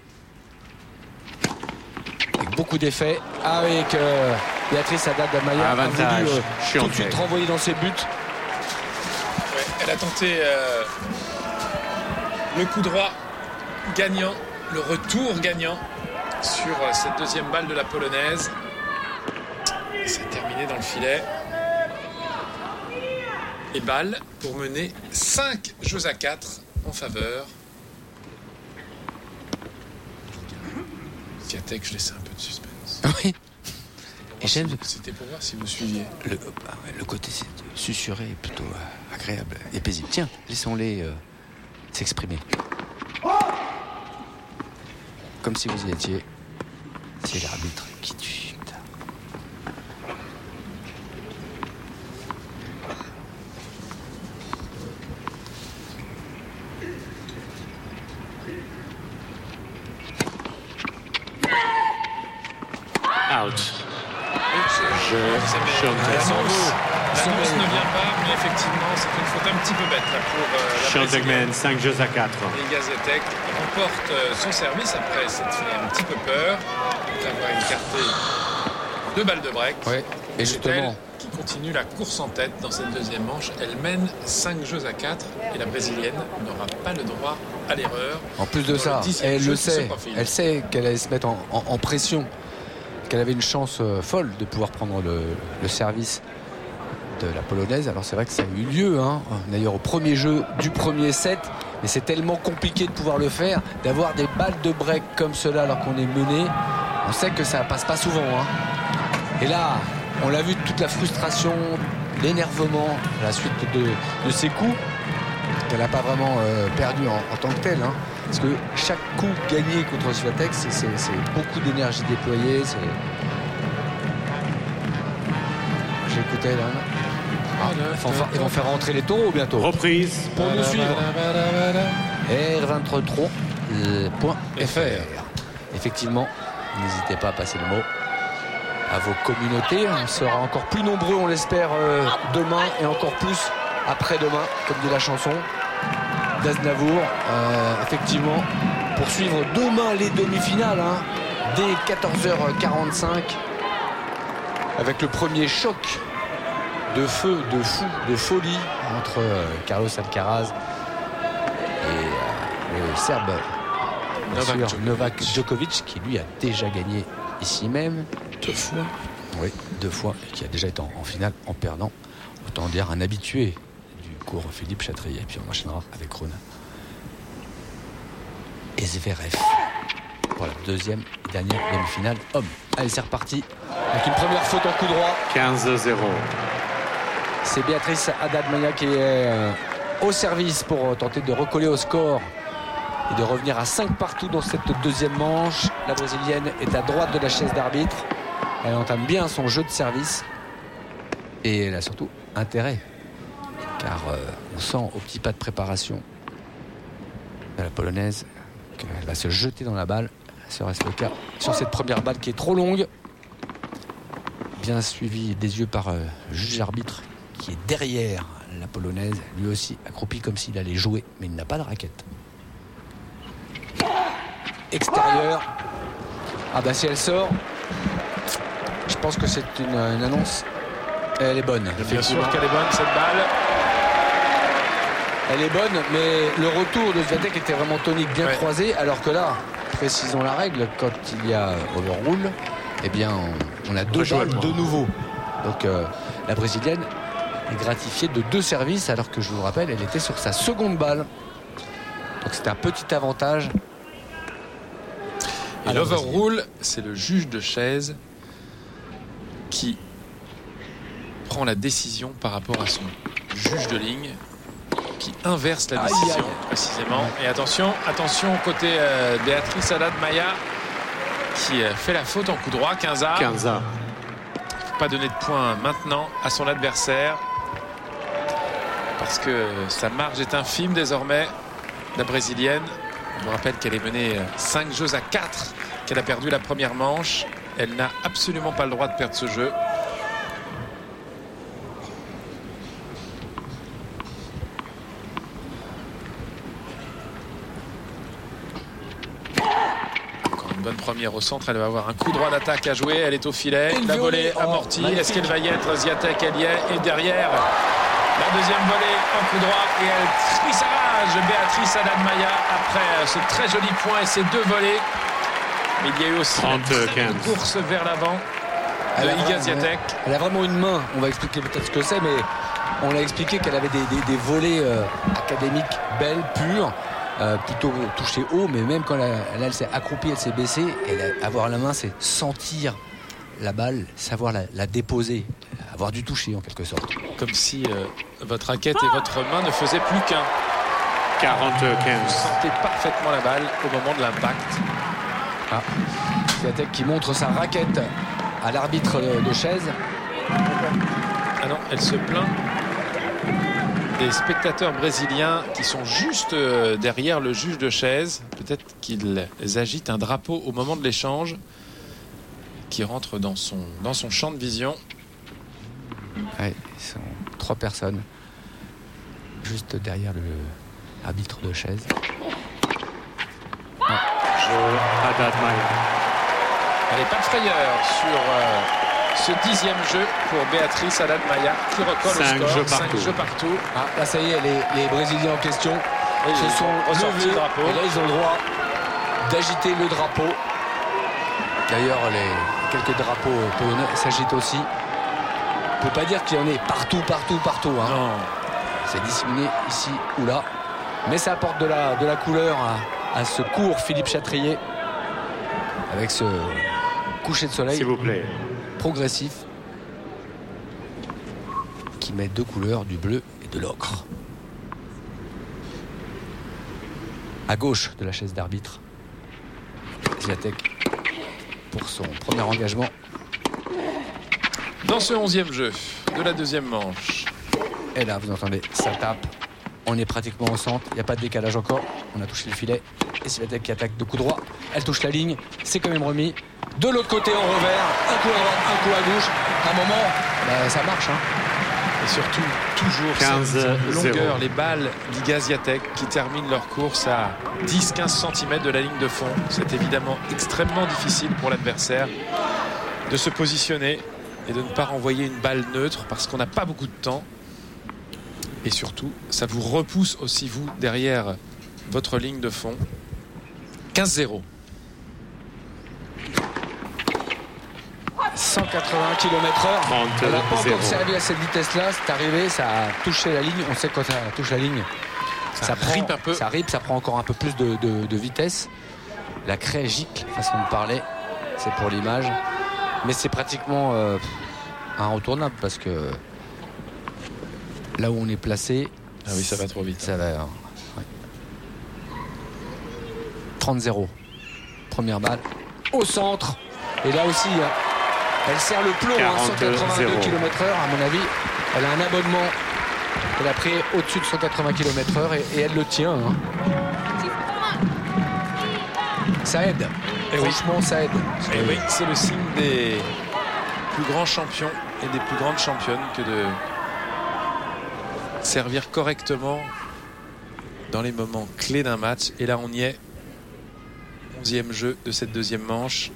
Avec beaucoup d'effets. Ah oui, que Béatrice Haddad-Maia a Avantage, voulu euh, tout de Świątek. suite renvoyer dans ses buts. Ouais, elle a tenté euh, le coup droit gagnant, le retour gagnant sur euh, cette deuxième balle de la Polonaise. Et ça a terminé dans le filet. Et balle pour mener cinq jeux à quatre en faveur. Świątek, je laissais un peu de suspense. Oui. Pour Et voir j'aime- si- C'était pour voir si vous suiviez. Le, bah ouais, le côté c'est de susurrer est plutôt euh, agréable et paisible. Tiens, laissons-les euh, s'exprimer. Comme si vous y étiez. C'est l'arbitre qui tue. Out. Je, Świątek. L'annonce Sont- l'annonce ne vient pas, mais effectivement, c'est une faute un petit peu bête là, pour euh, la Świątek Brésilienne. mène cinq jeux à quatre. Et Gaziantep remporte euh, son service après s'être fait un petit peu peur d'avoir écarté deux balles de break. Ouais. Et C'est justement, elle qui continue la course en tête dans cette deuxième manche. Elle mène cinq jeux à quatre et la Brésilienne n'aura pas le droit à l'erreur. en plus de dans ça, le dixième elle jeu le qui se sait. profile. Elle sait qu'elle allait se mettre en, en- en pression, qu'elle avait une chance euh, folle de pouvoir prendre le, le service de la Polonaise. Alors c'est vrai que ça a eu lieu, hein, d'ailleurs au premier jeu du premier set, mais c'est tellement compliqué de pouvoir le faire, d'avoir des balles de break comme cela alors qu'on est mené. On sait que ça passe pas souvent. hein. Et là, on l'a vu, toute la frustration, l'énervement à la suite de, de ces coups, qu'elle n'a pas vraiment euh, perdu en, en tant que telle. hein. Parce que chaque coup gagné contre Świątek, c'est, c'est- c'est beaucoup d'énergie déployée. C'est... J'écoutais là. Ah, ils, vont faire, ils vont faire rentrer les taureaux bientôt. Reprise. Pour nous suivre. R vingt-trois point F R. Effectivement, n'hésitez pas à passer le mot à vos communautés. On sera encore plus nombreux, on l'espère, euh, demain et encore plus après-demain, comme dit la chanson. d'Aznavour. Euh, effectivement, pour suivre demain les demi-finales, hein, dès quatorze heures quarante-cinq, avec le premier choc de feu, de fou, de folie entre euh, Carlos Alcaraz et euh, le Serbe Novak sûr, Djokovic. Novak Djokovic, qui lui a déjà gagné ici même. Deux fois. Oui, deux fois, et qui a déjà été en, en finale en perdant. Autant dire un habitué du cours Philippe Chatrier. Et puis on enchaînera avec Rune et Zverev pour la deuxième et dernière demi-finale homme. Allez, c'est reparti avec une première faute en coup droit. quinze zéro. C'est Béatrice Haddad-Maia qui est euh, au service pour euh, tenter de recoller au score et de revenir à cinq partout dans cette deuxième manche. La Brésilienne est à droite de la chaise d'arbitre. Elle entame bien son jeu de service et elle a surtout intérêt, car euh, on sent au petit pas de préparation de la Polonaise qu'elle va se jeter dans la balle. Serait-ce le cas sur cette première balle qui est trop longue, bien suivie des yeux par euh, le juge arbitre qui est derrière la Polonaise, lui aussi accroupi comme s'il allait jouer, mais il n'a pas de raquette. Extérieur. Ah bah si elle sort, je pense que c'est une, une annonce. Elle est bonne. Bien sûr qu'elle est bonne cette balle. Elle est bonne, mais le retour de Swiatek était vraiment tonique, bien Ouais. croisé, alors que là, précisons la règle, quand il y a overrule, eh bien on, on a deux joue à balles le de point. nouveau. Donc euh, la Brésilienne est gratifiée de deux services, alors que je vous rappelle, elle était sur sa seconde balle. Donc c'est un petit avantage. Et à la l'overrule, c'est le juge de chaise qui prend la décision par rapport à son juge de ligne, qui inverse la Aïe, décision aïe. précisément. Et attention, attention côté euh, Béatrice Haddad-Maia qui euh, fait la faute en coup droit. quinze à. quinze à. Pas donner de points maintenant à son adversaire parce que sa marge est infime désormais. La Brésilienne, on vous rappelle qu'elle est menée cinq jeux à quatre, qu'elle a perdu la première manche. Elle n'a absolument pas le droit de perdre ce jeu. Encore une bonne première au centre. Elle va avoir un coup droit d'attaque à jouer. Elle est au filet. Et le La violet. volée Oh, amortie. magnifique. Est-ce qu'elle va y être? Swiatek, elle y est. Et derrière, la deuxième volée en coup droit. Et elle trissarage Béatrice Haddad-Maia après ce très joli point et ces deux volées. Mais il y a eu aussi trente, une quinze. course vers l'avant de Elle a Iga vraiment- Swiatek. Elle a vraiment une main. On va expliquer peut-être ce que c'est, mais on l'a expliqué qu'elle avait des, des, des volets euh, académiques belles, pures, euh, plutôt touchées haut, mais même quand elle, elle, elle s'est accroupie, elle s'est baissée, et la- avoir la main, c'est sentir la balle, savoir la, la déposer, avoir du toucher en quelque sorte. Comme si euh, votre raquette et votre main ne faisaient plus qu'un. quarante Vous quinze. sentez parfaitement la balle au moment de l'impact. Ah. Swiatek qui montre sa raquette à l'arbitre de, de chaise. Ah non, elle se plaint des spectateurs brésiliens qui sont juste euh, derrière le juge de chaise. Peut-être qu'ils agitent un drapeau au moment de l'échange qui rentre dans son, dans son champ de vision. Ouais, ils sont trois personnes juste derrière le l'arbitre de chaise. Jeu Haddad-Maia. Allez, pas de frayeur sur euh, ce dixième jeu pour Béatrice Haddad-Maia qui recolle Cinq au score. jeux partout. Cinq jeux partout. Ah, là ça y est, les, les Brésiliens en question Et se ils sont ont ressorti levés, le drapeau. et là ils ont le droit d'agiter le drapeau. D'ailleurs les quelques drapeaux polonais s'agitent aussi. On ne peut pas dire qu'il y en ait partout, partout, partout. Hein. Non. C'est disséminé ici ou là. Mais ça apporte de la, de la couleur à, à ce court Philippe Chatrier. Avec ce coucher de soleil S'il vous plaît. progressif qui met deux couleurs, du bleu et de l'ocre. À gauche de la chaise d'arbitre, Swiatek pour son premier engagement. Dans ce onzième jeu de la deuxième manche. Et là, vous entendez, ça tape. On est pratiquement au centre. Il n'y a pas de décalage encore. On a touché le filet. Et Swiatek qui attaque de coup droit. Elle touche la ligne. C'est quand même remis. De l'autre côté en revers. Un coup à droite, un coup à gauche. À un moment, bah, ça marche. Hein. Et surtout, toujours quinze cette longueur, zéro. les balles d'Iga Swiatek qui terminent leur course à dix à quinze centimètres de la ligne de fond. C'est évidemment extrêmement difficile pour l'adversaire de se positionner et de ne pas renvoyer une balle neutre parce qu'on n'a pas beaucoup de temps. Et surtout, ça vous repousse aussi, vous, derrière votre ligne de fond. quinze zéro. cent quatre-vingts kilomètres heure. Elle n'a pas trente zéro. encore servi à cette vitesse-là. C'est arrivé, ça a touché la ligne. On sait que quand ça touche la ligne, Ça ça, ripe prend, un peu. ça ripe, ça prend encore un peu plus de, de- de vitesse. La craie gicle, façon de parler. C'est pour l'image. Mais c'est pratiquement euh, inretournable parce que là où on est placé, Ah oui, ça va trop vite. ça va. hein, ouais. trente zéro. Première balle au centre. Et là aussi, hein, elle serre le plomb, hein, cent quatre-vingt-deux kilomètres heure. À mon avis, elle a un abonnement. Elle a pris au-dessus de cent quatre-vingts kilomètres heure et, et elle le tient. hein. Ça aide. Eh oui. Franchement, ça aide. Et oui, c'est le signe des plus grands champions et des plus grandes championnes que de servir correctement dans les moments clés d'un match. Et là, on y est. onzième jeu de cette deuxième manche.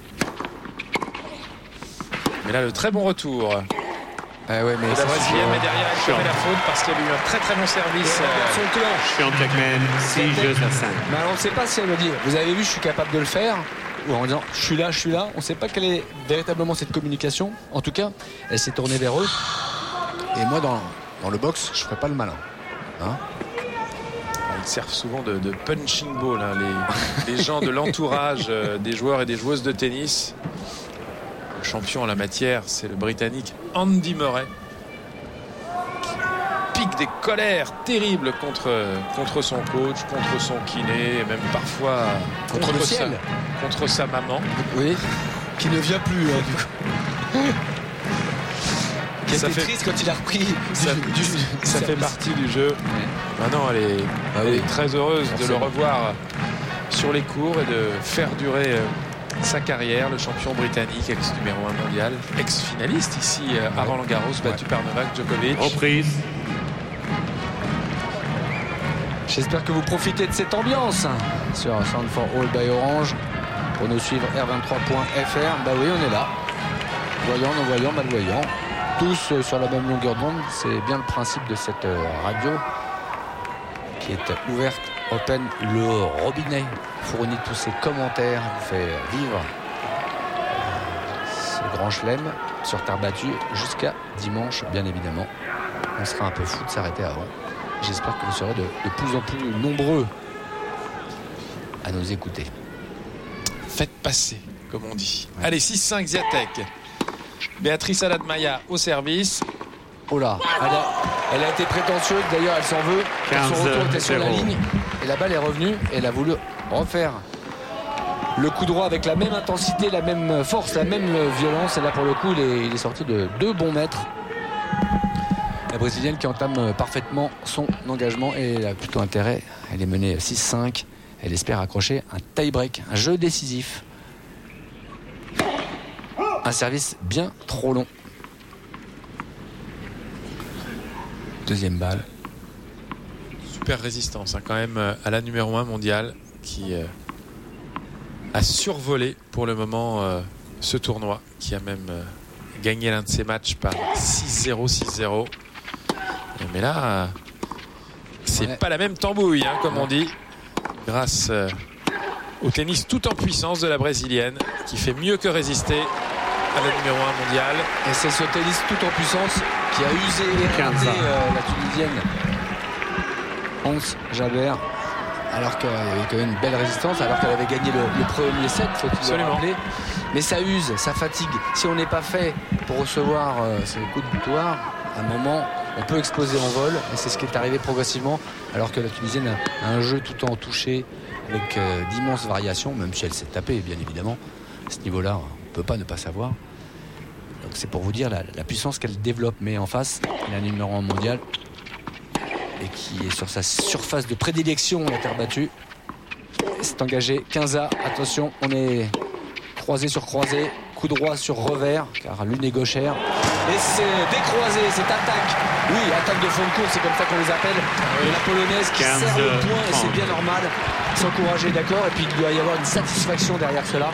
Mais là, le très bon retour. Ah ouais, mais Et ça la Brésilienne, suffit, mais hein. derrière, elle commet la faute parce qu'il y a eu un très très bon service. Et regarde son clan. Sean Jackman, six jeux à cinq. Mais alors, on ne sait pas si elle me dit, vous avez vu, je suis capable de le faire, ou en disant, je suis là, je suis là. On ne sait pas quelle est véritablement cette communication. En tout cas, elle s'est tournée vers eux. Et moi, dans, dans le box, je ne ferai pas le malin. Hein. Ils servent souvent de, de punching ball, hein, les, les gens de l'entourage euh, des joueurs et des joueuses de tennis. Le champion en la matière, c'est le Britannique Andy Murray, qui pique des colères terribles contre, contre son coach, contre son kiné, et même parfois Contre le sa, ciel. contre sa maman. Oui, qui ne vient plus, hein, du coup. Qui Ça était fait- triste quand il a repris. Ça, du- du- ça du fait service. partie du jeu. Maintenant, elle est, Ah elle oui. est très heureuse de le Forcément. revoir sur les cours et de faire durer euh, sa carrière. Le champion britannique, ex-numéro un mondial, ex-finaliste ici euh, à Roland-Garros, battu par Novak Djokovic. Reprise. J'espère que vous profitez de cette ambiance hein, sur Sound for All by Orange. Pour nous suivre, R vingt-trois point F R. Bah oui, on est là. Voyant, non-voyant, malvoyant. Tous euh, sur la même longueur d'onde. C'est bien le principe de cette euh, radio qui est ouverte, open. Le robinet fournit tous ses commentaires, vous fait vivre euh, ce grand chelem sur terre battue jusqu'à dimanche, bien évidemment. On sera un peu fou de s'arrêter avant. J'espère que vous serez de, de plus en plus nombreux à nous écouter. Faites passer, comme on dit. Allez, six cinq Swiatek. Béatrice Aladmaya au service. Oh là, elle a, elle a été prétentieuse, d'ailleurs elle s'en veut. Son quinze retour était sur la zéro. ligne et la balle est revenue et elle a voulu refaire le coup droit avec la même intensité, la même force, la même violence. Et là pour le coup il est, il est sorti de deux bons mètres. La Brésilienne qui entame parfaitement son engagement et elle a plutôt intérêt. Elle est menée six cinq. Elle espère accrocher un tie-break, un jeu décisif. Un service bien trop long. Deuxième balle. Super résistance, hein, quand même, euh, à la numéro un mondiale qui euh, a survolé pour le moment euh, ce tournoi, qui a même euh, gagné l'un de ses matchs par six zéro, six zéro. Mais là, euh, c'est Ouais. pas la même tambouille, hein, comme on dit, grâce euh, au tennis tout en puissance de la Brésilienne, qui fait mieux que résister à la numéro un mondiale. Et c'est ce tennis tout en puissance qui a usé et quinze éreinté euh, la Tunisienne Ons Jabeur, alors qu'il y avait quand même une belle résistance, alors qu'elle avait gagné le, le premier set, faut-il le Absolument. rappeler. Mais ça use, ça fatigue. Si on n'est pas fait pour recevoir euh, ces coups de boutoir, à un moment, on peut exploser en vol. Et c'est ce qui est arrivé progressivement, alors que la Tunisienne a un jeu tout en touché, avec euh, d'immenses variations, même si elle s'est tapée, bien évidemment. À ce niveau-là, on ne peut pas ne pas savoir. Donc c'est pour vous dire la, la puissance qu'elle développe. Mais en face, la numéro un mondial, et qui est sur sa surface de prédilection, la terre battue. C'est engagé quinze A. Attention, on est croisé sur croisé. coup droit sur revers, car l'une est gauchère. Et c'est décroisé, c'est attaque. Oui, attaque de fond de course, c'est comme ça qu'on les appelle. Et la polonaise qui quinze, sert le point, et c'est trente. bien normal. S'encourager, d'accord. Et puis il doit y avoir une satisfaction derrière cela.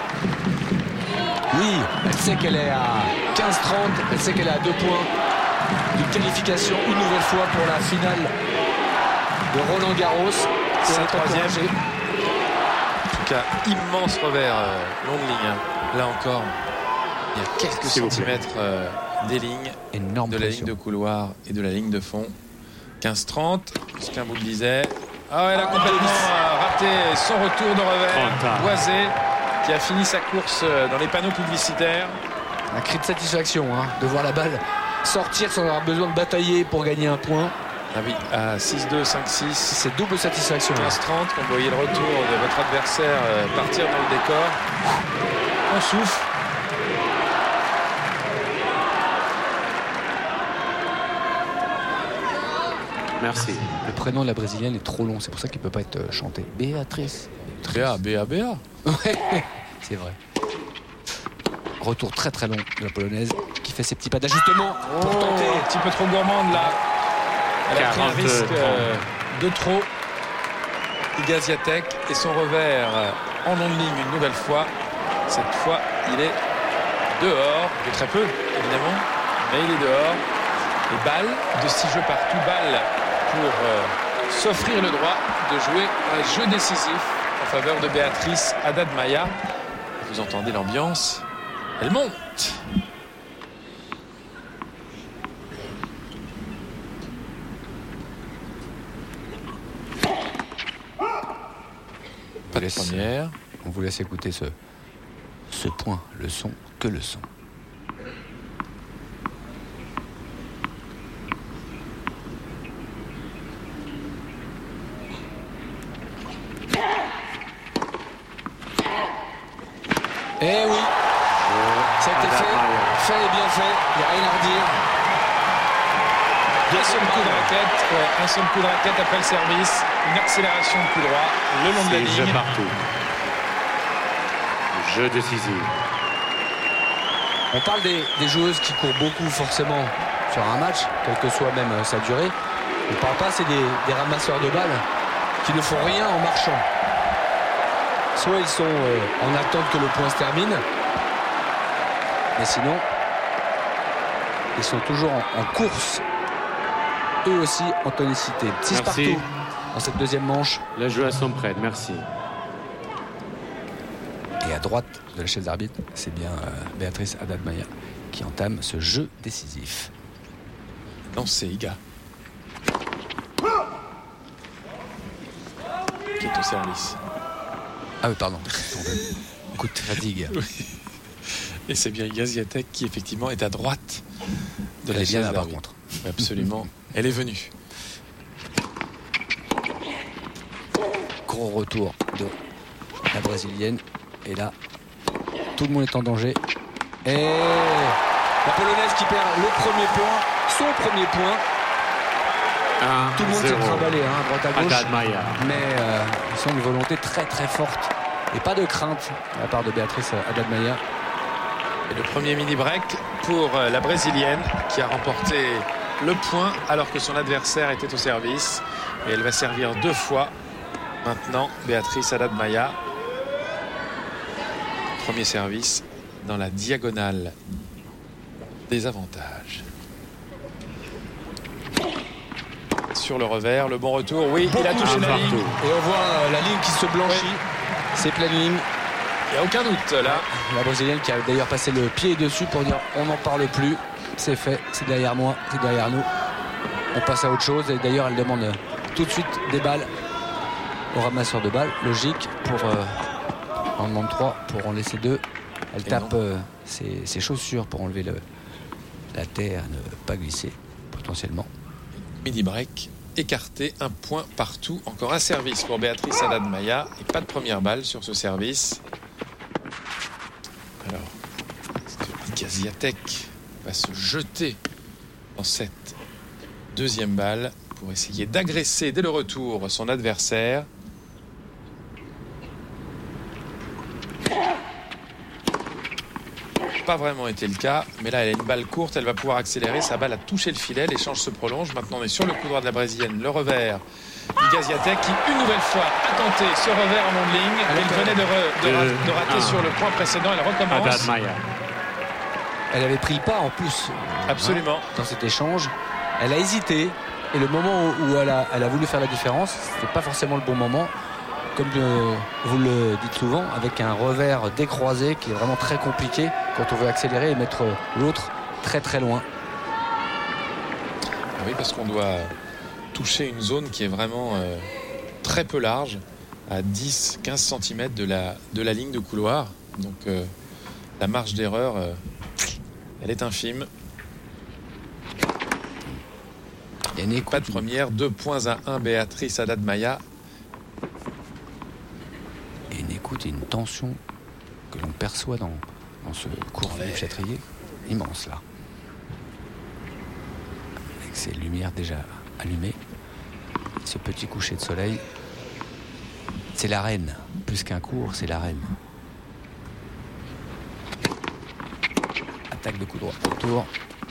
Oui, elle sait qu'elle est à quinze trente, elle sait qu'elle est à deux points d'une qualification une nouvelle fois pour la finale de Roland Garros. Et Sa elle est troisième. encouragée. En tout cas, immense revers euh, long de ligne. hein. Là encore, il y a quelques S'il vous plaît. centimètres euh, des lignes, Énorme de la pression. ligne de couloir et de la ligne de fond. quinze trente, ce qu'un bout le disait. Ah, elle a complètement euh, raté son retour de revers. trente. Boisé, qui a fini sa course euh, dans les panneaux publicitaires. Un cri de satisfaction hein, de voir la balle sortir sans avoir besoin de batailler pour gagner un point. Ah oui, à six deux, cinq six. C'est double satisfaction. quinze trente, quand vous voyez le retour de votre adversaire euh, partir dans le décor, on souffle. Merci. Le prénom de la brésilienne est trop long, c'est pour ça qu'il ne peut pas être euh, chanté. Béatrice. B A, B A, B A. Ouais, c'est vrai. Retour très très long de la polonaise qui fait ses petits pas d'ajustement pour Oh, tenter. un petit peu trop gourmande là. Elle a pris un quarante, risque euh, trente. de trop. Iga Swiatek et son revers euh, en long de ligne une nouvelle fois. Cette fois, il est dehors, de très peu évidemment, mais il est dehors. Et balle de six jeux partout, balle pour euh, s'offrir le droit de jouer un jeu décisif en faveur de Béatrice Haddad-Maia. Vous entendez l'ambiance, elle monte. Pas de laisse- première. On vous laisse écouter ce, ce point, le son, que le son. Eh oui, ça a été fait, fait et bien fait, il n'y a rien à redire. Un seul coup de raquette, ouais, un seul coup de raquette après le service, une accélération de coup droit le long de la C'est jeu ligne. partout. Jeu décisif. On parle des, des joueuses qui courent beaucoup forcément sur un match, quelle que soit même euh, sa durée. On ne parle pas, c'est des, des ramasseurs de balles qui ne font rien en marchant. Soit ils sont euh, en attente que le point se termine, mais sinon, ils sont toujours en, en course, eux aussi en tonicité. six Merci. partout dans cette deuxième manche. Les joueurs sont prêts. Merci. Et à droite de la chaise d'arbitre, c'est bien euh, Béatrice Haddad-Maia qui entame ce jeu décisif. Non, c'est Iga. Qui est au service. Ah oui, pardon. Coup de fatigue. Et c'est bien Iga Swiatek qui effectivement est à droite de Elle la est bien chaise là par d'arbitre. contre. Absolument. Elle est venue. Gros retour de la brésilienne. Et là, tout le monde est en danger. Et la polonaise qui perd le premier point, son premier point. un, Tout le monde s'est zéro. trimballé, hein, à droite à gauche. Haddad-Maia. Mais euh, ils sont une volonté très très forte. Et pas de crainte de la part de Béatrice Haddad-Maia. Et le premier mini-break pour euh, la brésilienne qui a remporté le point alors que son adversaire était au service. Et elle va servir deux fois maintenant Béatrice Haddad-Maia. Premier service dans la diagonale des avantages. Sur le revers, le bon retour. Oui, il a touché la ligne. Et on voit euh, la ligne qui se blanchit. C'est pleine ligne. Il n'y a aucun doute là. La brésilienne qui a d'ailleurs passé le pied dessus pour dire on n'en parle plus. C'est fait, c'est derrière moi, c'est derrière nous. On passe à autre chose. Et d'ailleurs, elle demande tout de suite des balles au ramasseur de balles. Logique pour. Euh, on en demande trois pour en laisser deux. Elle Et tape non. euh, ses, ses chaussures pour enlever le, la terre, ne pas glisser potentiellement. Mini-break, écarté, un point partout. Encore un service pour Béatrice Haddad-Maia et pas de première balle sur ce service. Alors, Iga Swiatek va se jeter dans cette deuxième balle pour essayer d'agresser dès le retour son adversaire. pas vraiment été le cas. Mais là, elle a une balle courte, elle va pouvoir accélérer. Sa balle a touché le filet, l'échange se prolonge. Maintenant, on est sur le coup droit de la brésilienne. Le revers Iga Swiatek qui, une nouvelle fois, a tenté ce revers en longue ligne. Il venait de, re, de, ra, de rater sur le point précédent. Elle recommence. Haddad Maia. Elle avait pris le pas en plus. Absolument. Hein, dans cet échange. Elle a hésité. Et le moment où elle a, elle a voulu faire la différence, c'était pas forcément le bon moment. Comme euh, vous le dites souvent, avec un revers décroisé qui est vraiment très compliqué quand on veut accélérer et mettre l'autre très très loin. Oui, parce qu'on doit toucher une zone qui est vraiment euh, très peu large, à dix à quinze centimètres de la, de la ligne de couloir. Donc euh, la marge d'erreur, euh, elle est infime. Pas de première, deux points à un, Béatrice Haddad Maia. Et une écoute et une tension que l'on perçoit dans, dans ce cours Philippe Chatrier, immense là. Avec ces lumières déjà allumées, ce petit coucher de soleil, c'est l'arène. Plus qu'un cours, c'est l'arène. Attaque de coup droit autour.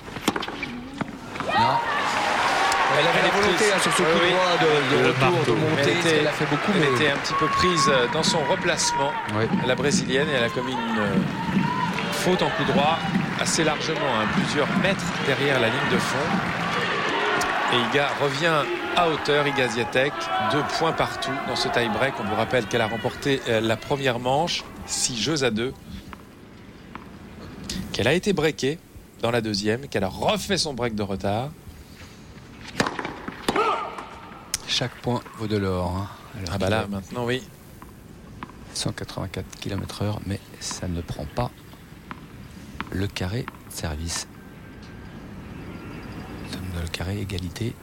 Non. Elle avait elle la volonté hein, sur ce coup oui, droit de, de le retour, marteau. de monter. Elle, était, elle a fait beaucoup, elle mais était un petit peu prise dans son replacement, oui. la brésilienne, et elle a commis une euh, faute en coup droit assez largement, hein, plusieurs mètres derrière la ligne de fond. Et Iga revient à hauteur, Iga Swiatek, deux points partout dans ce tie-break. On vous rappelle qu'elle a remporté euh, la première manche, six jeux à deux, qu'elle a été breakée dans la deuxième, qu'elle a refait son break de retard. Chaque point vaut de l'or. Hein. Ah bah là, maintenant, oui. cent quatre-vingt-quatre kilomètres heure, mais ça ne prend pas le carré service. Nous sommes dans le carré égalité.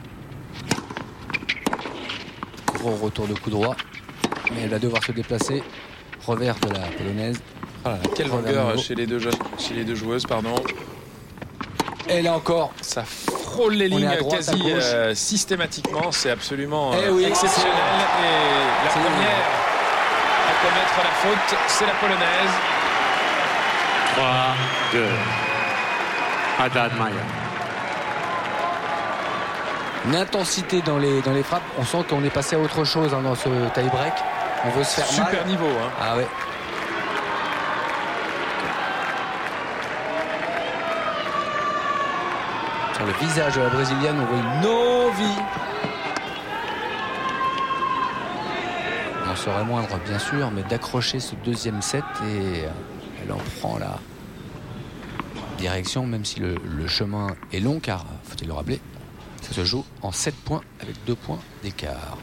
Gros retour de coup droit, mais elle va devoir se déplacer. Revers de la polonaise. Oh là là, quelle longueur chez les deux jeunes, chez les deux joueuses, pardon. Et là encore, ça frôle les lignes droite, quasi euh, systématiquement. C'est absolument euh, oui, exceptionnel. Et la c'est première à commettre la faute, c'est la polonaise. trois deux. Haddad Maia. Une intensité dans les, dans les frappes. On sent qu'on est passé à autre chose hein, dans ce tie-break. On veut se faire super mal. niveau. Hein. Ah ouais. Sur le visage de la brésilienne, on voit une envie. On serait moindre, bien sûr, mais d'accrocher ce deuxième set et elle en prend la direction, même si le, le chemin est long, car, faut-il le rappeler, ça se joue en sept points avec deux points d'écart.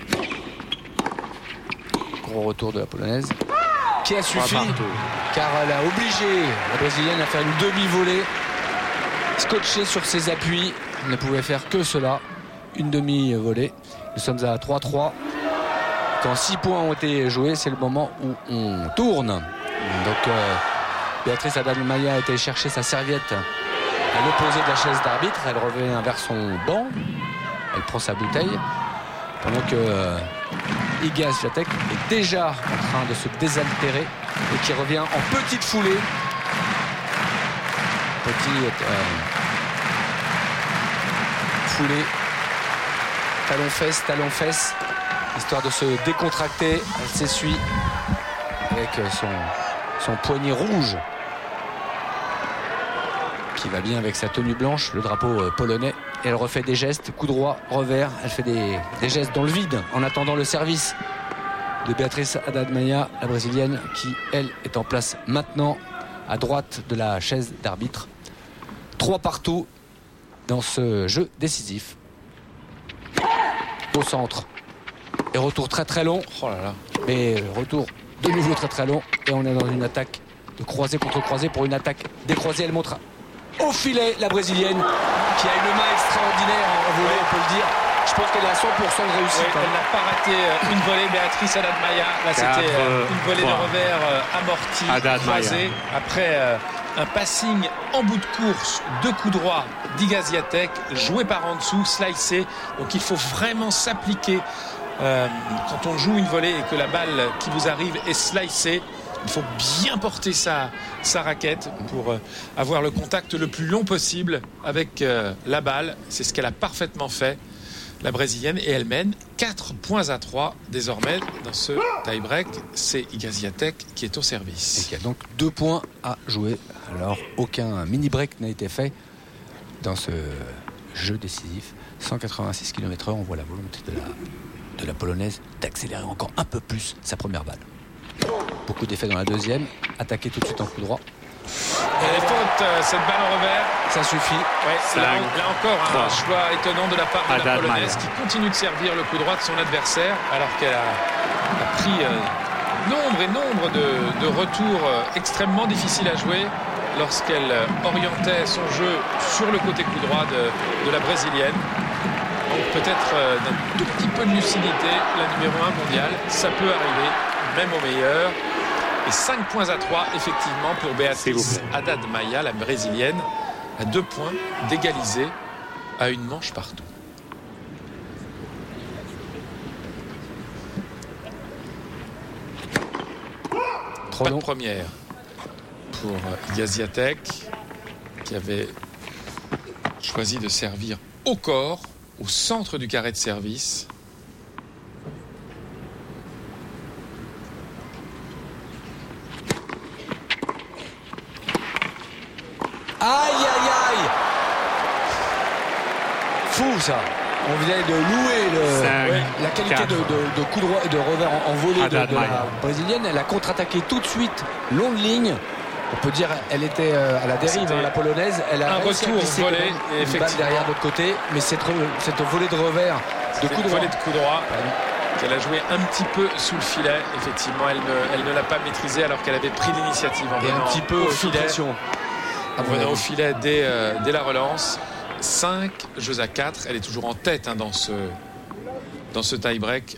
Gros retour de la polonaise qui a suffi, car elle a obligé la brésilienne à faire une demi-volée. Scotché sur ses appuis, elle ne pouvait faire que cela, une demi-volée. Nous sommes à trois trois. Quand six points ont été joués, c'est le moment où on tourne. Donc euh, Béatrice Haddad Maia a été chercher sa serviette à l'opposé de la chaise d'arbitre. Elle revient vers son banc, elle prend sa bouteille, pendant que euh, Iga Swiatek est déjà en train de se désaltérer et qui revient en petite foulée. Petit euh, foulée, talon-fesse, talon-fesse, histoire de se décontracter. Elle s'essuie avec son, son poignet rouge qui va bien avec sa tenue blanche, le drapeau euh, polonais. Et elle refait des gestes, coup droit, revers. Elle fait des, des gestes dans le vide en attendant le service de Béatrice Haddad Maia, la brésilienne, qui, elle, est en place maintenant à droite de la chaise d'arbitre. Trois partout dans ce jeu décisif. Au centre. Et retour très très long. Oh là là. Mais retour de nouveau très très long. Et on est dans une attaque de croisé contre croisé pour une attaque décroisée. Elle montre au filet la brésilienne qui a une main extraordinaire en volée, on peut le dire. Je pense qu'elle est à cent pour cent de réussite. Oui, elle n'a pas raté une volée, Béatrice Haddad Maia. Là, c'était euh, une volée trois. de revers euh, amortie, Haddad croisée. Maia. Après euh, un passing en bout de course, deux coups droits d'Iga Swiatek, joué par en dessous, slicé. Donc il faut vraiment s'appliquer euh, quand on joue une volée et que la balle qui vous arrive est slicée. Il faut bien porter sa, sa raquette pour euh, avoir le contact le plus long possible avec euh, la balle. C'est ce qu'elle a parfaitement fait, la brésilienne, et elle mène quatre points à trois désormais dans ce tie-break. C'est Iga Swiatek qui est au service. Et qui a donc deux points à jouer. Alors aucun mini-break n'a été fait dans ce jeu décisif. cent quatre-vingt-six kilomètres heure, on voit la volonté de la, de la Polonaise d'accélérer encore un peu plus sa première balle. Beaucoup d'effets dans la deuxième, attaquer tout de suite en coup droit. Elle est faute, euh, cette balle en revers. Ça suffit. Ouais, là, Cinq, là encore, un trois. choix étonnant de la part de la Haddad Polonaise Maia. qui continue de servir le coup droit de son adversaire alors qu'elle a, a pris euh, nombre et nombre de, de retours euh, extrêmement difficiles à jouer lorsqu'elle euh, orientait son jeu sur le côté coup droit de, de la Brésilienne. Donc peut-être euh, d'un tout petit peu de lucidité, la numéro un mondiale, ça peut arriver, même au meilleur. Et cinq points à trois, effectivement, pour S'il Beatriz vous plaît. Haddad Maia, la brésilienne, à deux points d'égaliser à une manche partout. Trop Pas long. de première pour Iga Swiatek, qui avait choisi de servir au corps, au centre du carré de service. Aïe aïe aïe. Fou ça. On vient de louer le, Cinq, ouais, la qualité quatre. de, de, de coup droit et de revers en, en volée de, Haddad de la Maia. brésilienne. Elle a contre-attaqué tout de suite, longue ligne. On peut dire elle était euh, à la dérive, C'était hein, la polonaise. Elle a un réussi à retour glisser volé, quand même et une balle effectivement. derrière de l'autre côté. Mais cette, re- cette volée de revers, de coup Une droit. volée de coup droit Pardon. qu'elle a joué un petit peu sous le filet. Effectivement, elle ne, elle ne l'a pas maîtrisé alors qu'elle avait pris l'initiative en Et un venant petit peu au sous filet. pression. à En mon venant avis. au filet dès, euh, dès la relance. cinq jeux à quatre. Elle est toujours en tête hein, dans ce, dans ce tie-break.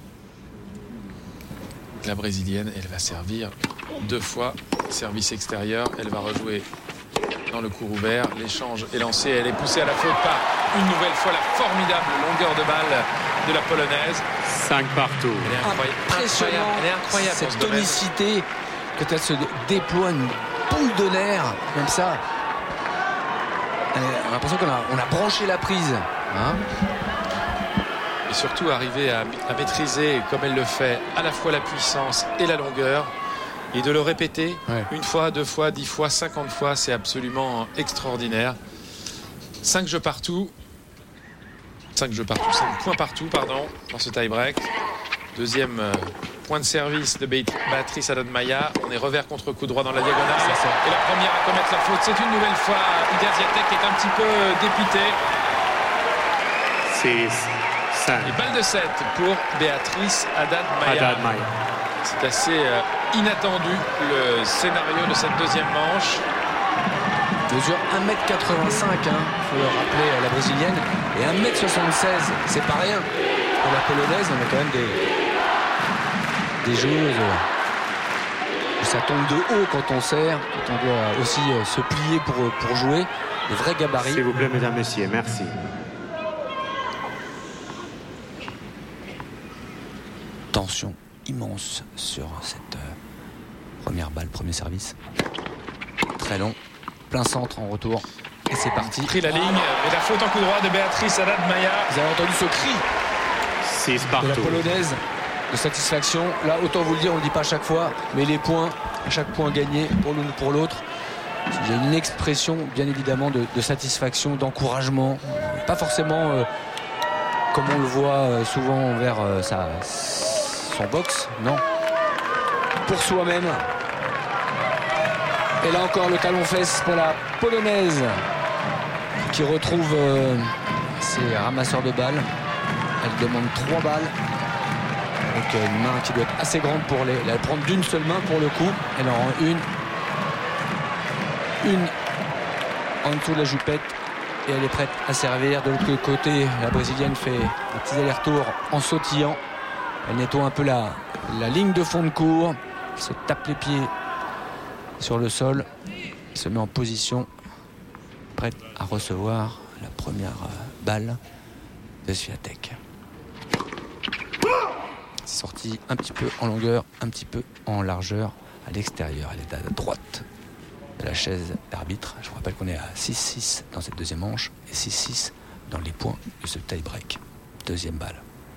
La brésilienne, elle va servir deux fois. Service extérieur. Elle va rejouer dans le court ouvert. L'échange est lancé. Elle est poussée à la faute par une nouvelle fois la formidable longueur de balle de la Polonaise. cinq partout. Elle est incroyable. Impressionnant, incroyable. Elle est incroyable dans ce cette domaine. tonicité, quand elle se déploie une boule de nerf comme ça. Elle est- On a l'impression qu'on a, on a branché la prise. Hein. Et surtout arriver à, à maîtriser, comme elle le fait, à la fois la puissance et la longueur. Et de le répéter Ouais. une fois, deux fois, dix fois, cinquante fois, c'est absolument extraordinaire. Cinq jeux partout. Cinq jeux partout, cinq points partout, pardon, dans ce tie-break. Deuxième euh, point de service de Bé- Beatriz Haddad Maia. On est revers contre coup droit dans la diagonale. Et la première à commettre la faute, c'est une nouvelle fois Iga Swiatek qui est un petit peu dépitée. six, cinq. Et balle de sept pour Beatriz Haddad Maia. Haddad Maia. C'est assez euh, inattendu le scénario de cette deuxième manche. Mesure un mètre quatre-vingt-cinq, il hein, faut le rappeler, à la brésilienne. Et un mètre soixante-seize, c'est pas rien. Pour la polonaise, on a quand même des, des joueuses où ça tombe de haut quand on sert, quand on doit aussi euh, se plier pour, pour jouer. Des vrais gabarits. S'il vous plaît, mesdames, messieurs, merci. Tension immense sur cette euh, première balle, premier service. Très long, plein centre en retour. Et c'est parti. Pris la ligne, et la faute en coup droit de Beatriz Haddad Maia. Vous avez entendu ce cri six de la partout. polonaise de satisfaction. Là, autant vous le dire, on ne le dit pas à chaque fois, mais les points, à chaque point gagné pour l'une ou pour l'autre, il y a une expression, bien évidemment, de, de satisfaction, d'encouragement. Pas forcément euh, comme on le voit euh, souvent envers euh, sa, son box, non. Pour soi-même. Et là encore, le talon-fesse pour la polonaise qui retrouve euh, ses ramasseurs de balles. Elle demande trois balles avec une main qui doit être assez grande pour les. Elle prend d'une seule main pour le coup. Elle en rend une. Une en dessous de la jupette. Et elle est prête à servir. De l'autre côté, la brésilienne fait des petits allers-retours en sautillant. Elle nettoie un peu la, la ligne de fond de cours. Elle se tape les pieds sur le sol. Elle se met en position, prête à recevoir la première euh, balle de Swiatek. C'est sorti un petit peu en longueur, un petit peu en largeur, à l'extérieur. Elle est à droite de la chaise d'arbitre. Je vous rappelle qu'on est à six six dans cette deuxième manche et six six dans les points de ce tie-break. Deuxième balle.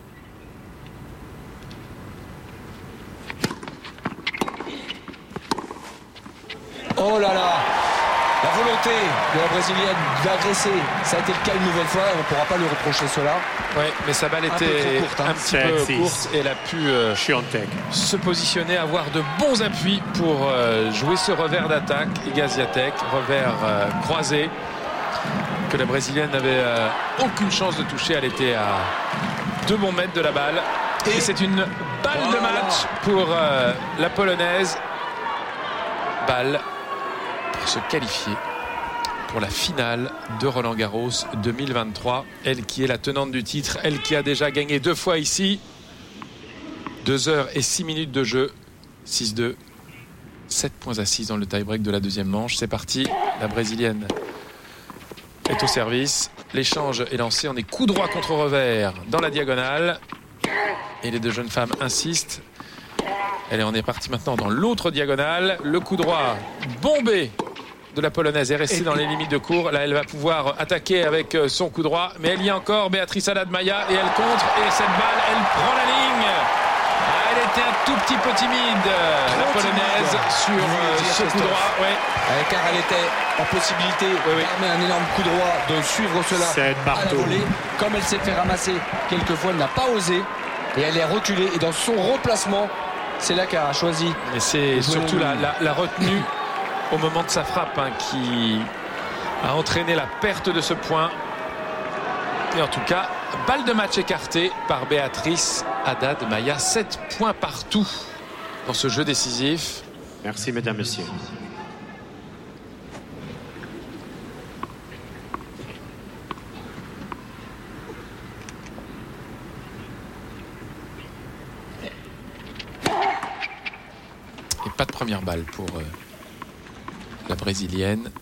Oh là là! La volonté de la Brésilienne d'agresser, ça a été le cas une nouvelle fois, on ne pourra pas lui reprocher cela. Oui, mais sa balle Un peu était trop courte, hein. un petit peu six. courte et elle a pu euh, Świątek. se positionner, avoir de bons appuis pour euh, jouer ce revers d'attaque. Iga Świątek, revers euh, croisé, que la Brésilienne n'avait euh, aucune chance de toucher. Elle était à deux bons mètres de la balle. Et, et c'est une balle voilà. de match pour euh, la Polonaise. Balle pour se qualifier pour la finale de Roland Garros deux mille vingt-trois. Elle qui est la tenante du titre, elle qui a déjà gagné deux fois ici. deux heures et six minutes de jeu. six deux. sept points à six dans le tie-break de la deuxième manche. C'est parti. La Brésilienne est au service. L'échange est lancé. On est coup droit contre revers dans la diagonale. Et les deux jeunes femmes insistent. Allez, on est parti maintenant dans l'autre diagonale. Le coup droit bombé de la Polonaise est resté dans les limites de cours. Là, elle va pouvoir attaquer avec son coup droit. Mais elle y est encore, Béatrice Haddad-Maia, et elle contre. Et cette balle, elle prend la ligne. Ah, elle était un tout petit peu timide, Trop la Polonaise, timide, sur euh, ce coup droit. Ouais. Euh, car elle était en possibilité Oui, oui. d'armer un énorme coup droit, de suivre cela Sept à la partout. volée. Comme elle s'est fait ramasser quelquefois, elle n'a pas osé. Et elle est reculée. Et dans son replacement, c'est là qu'elle a choisi. Et c'est surtout la, la, la retenue au moment de sa frappe hein, qui a entraîné la perte de ce point. Et en tout cas, balle de match écartée par Béatrice Haddad-Maia. sept points partout dans ce jeu décisif. Merci, mesdames, messieurs. Et pas de première balle pour euh, la Brésilienne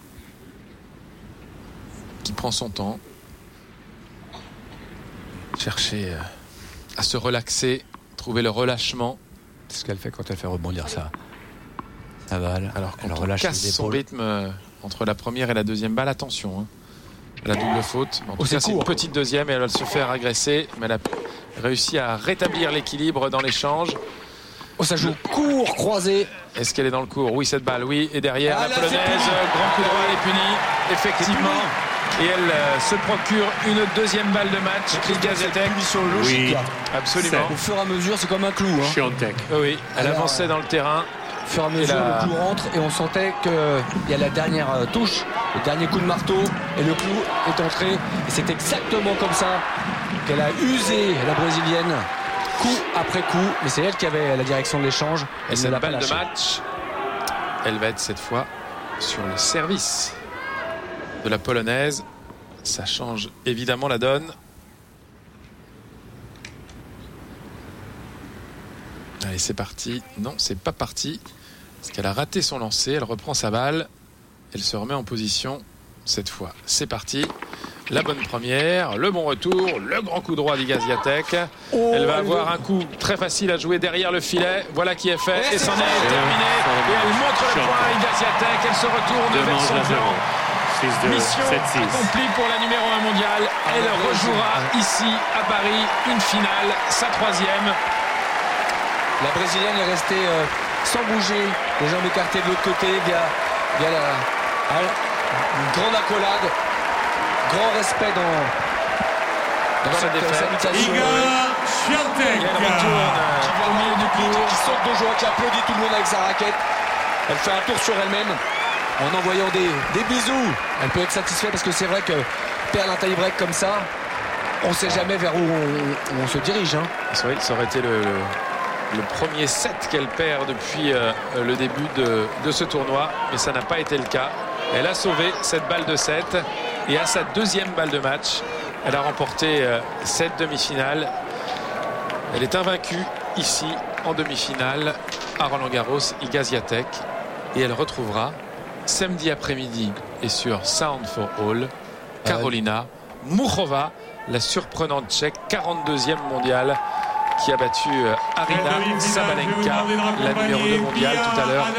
qui prend son temps. Chercher euh, à se relaxer, trouver le relâchement. C'est ce qu'elle fait quand elle fait rebondir ça. Ça balle. Alors elle quand on relâche casse les son épaules. rythme euh, entre la première et la deuxième balle, attention. Hein. La double faute. En tout Oh, c'est cas, c'est une court. petite deuxième et elle va se faire agresser. Mais elle a réussi à rétablir l'équilibre dans l'échange. Oh, ça joue court, croisé. Est-ce qu'elle est dans le cours? Oui, cette balle, oui. Et derrière, Ah, la là, Polonaise, c'est puni. grand coup droit, elle est punie. Effectivement. Et elle euh, se procure une deuxième balle de match. Iga Świątek. Punition logique. Oui. Là. Absolument. Au fur et à mesure, c'est comme un clou. Hein. Świątek. Oui, elle Alors, avançait dans le terrain. Au fur et à mesure, Et la- le clou rentre et on sentait qu'il y a la dernière euh, touche, le dernier coup de marteau et le clou est entré. Et c'est exactement comme ça qu'elle a usé la Brésilienne, coup après coup. Mais c'est elle qui avait la direction de l'échange. Et Elle ne cette l'a pas balle de lâché. match, elle va être cette fois sur le service de la Polonaise. Ça change évidemment la donne. Allez, c'est parti. Non, c'est pas parti. Parce qu'elle a raté son lancer. Elle reprend sa balle. Elle se remet en position cette fois. C'est parti. La bonne première, le bon retour, le grand coup droit d'Iga Świątek. Oh, elle va elle avoir veut- un coup très facile à jouer derrière le filet. Voilà qui est fait. Et Et c'en c'est est fait. terminé. Et elle montre le point à Iga Świątek. Elle se retourne Deux vers manches son à flanc. zéro. six deux, Mission sept six. accomplie pour la numéro un mondiale. Elle Ah, rejouera ici à Paris une finale, sa troisième. La Brésilienne est restée euh, sans bouger, les jambes écartées de l'autre côté via, via la, ah, une grande accolade, grand respect dans, dans, Dans la cette défaite. salutation. Et elle retourne euh, au milieu du cours. Qui saute de joie, qui applaudit tout le monde avec sa raquette. Elle fait un tour sur elle-même en envoyant des, des bisous. Elle peut être satisfaite parce que c'est vrai que perdre un tie-break comme ça, on ne sait jamais vers où on, on se dirige. Hein. Oui, ça aurait été le, le premier set qu'elle perd depuis euh, le début de, de ce tournoi. Mais ça n'a pas été le cas. Elle a sauvé cette balle de sept. Et à sa deuxième balle de match, elle a remporté euh, cette demi-finale. Elle est invaincue ici en demi-finale à Roland-Garros, Iga Świątek. Et elle retrouvera samedi après-midi et sur Sound for All Karolina Muchova, la surprenante tchèque, quarante-deuxième mondiale, qui a battu Arina Sabalenka, la numéro deux mondiale tout à l'heure.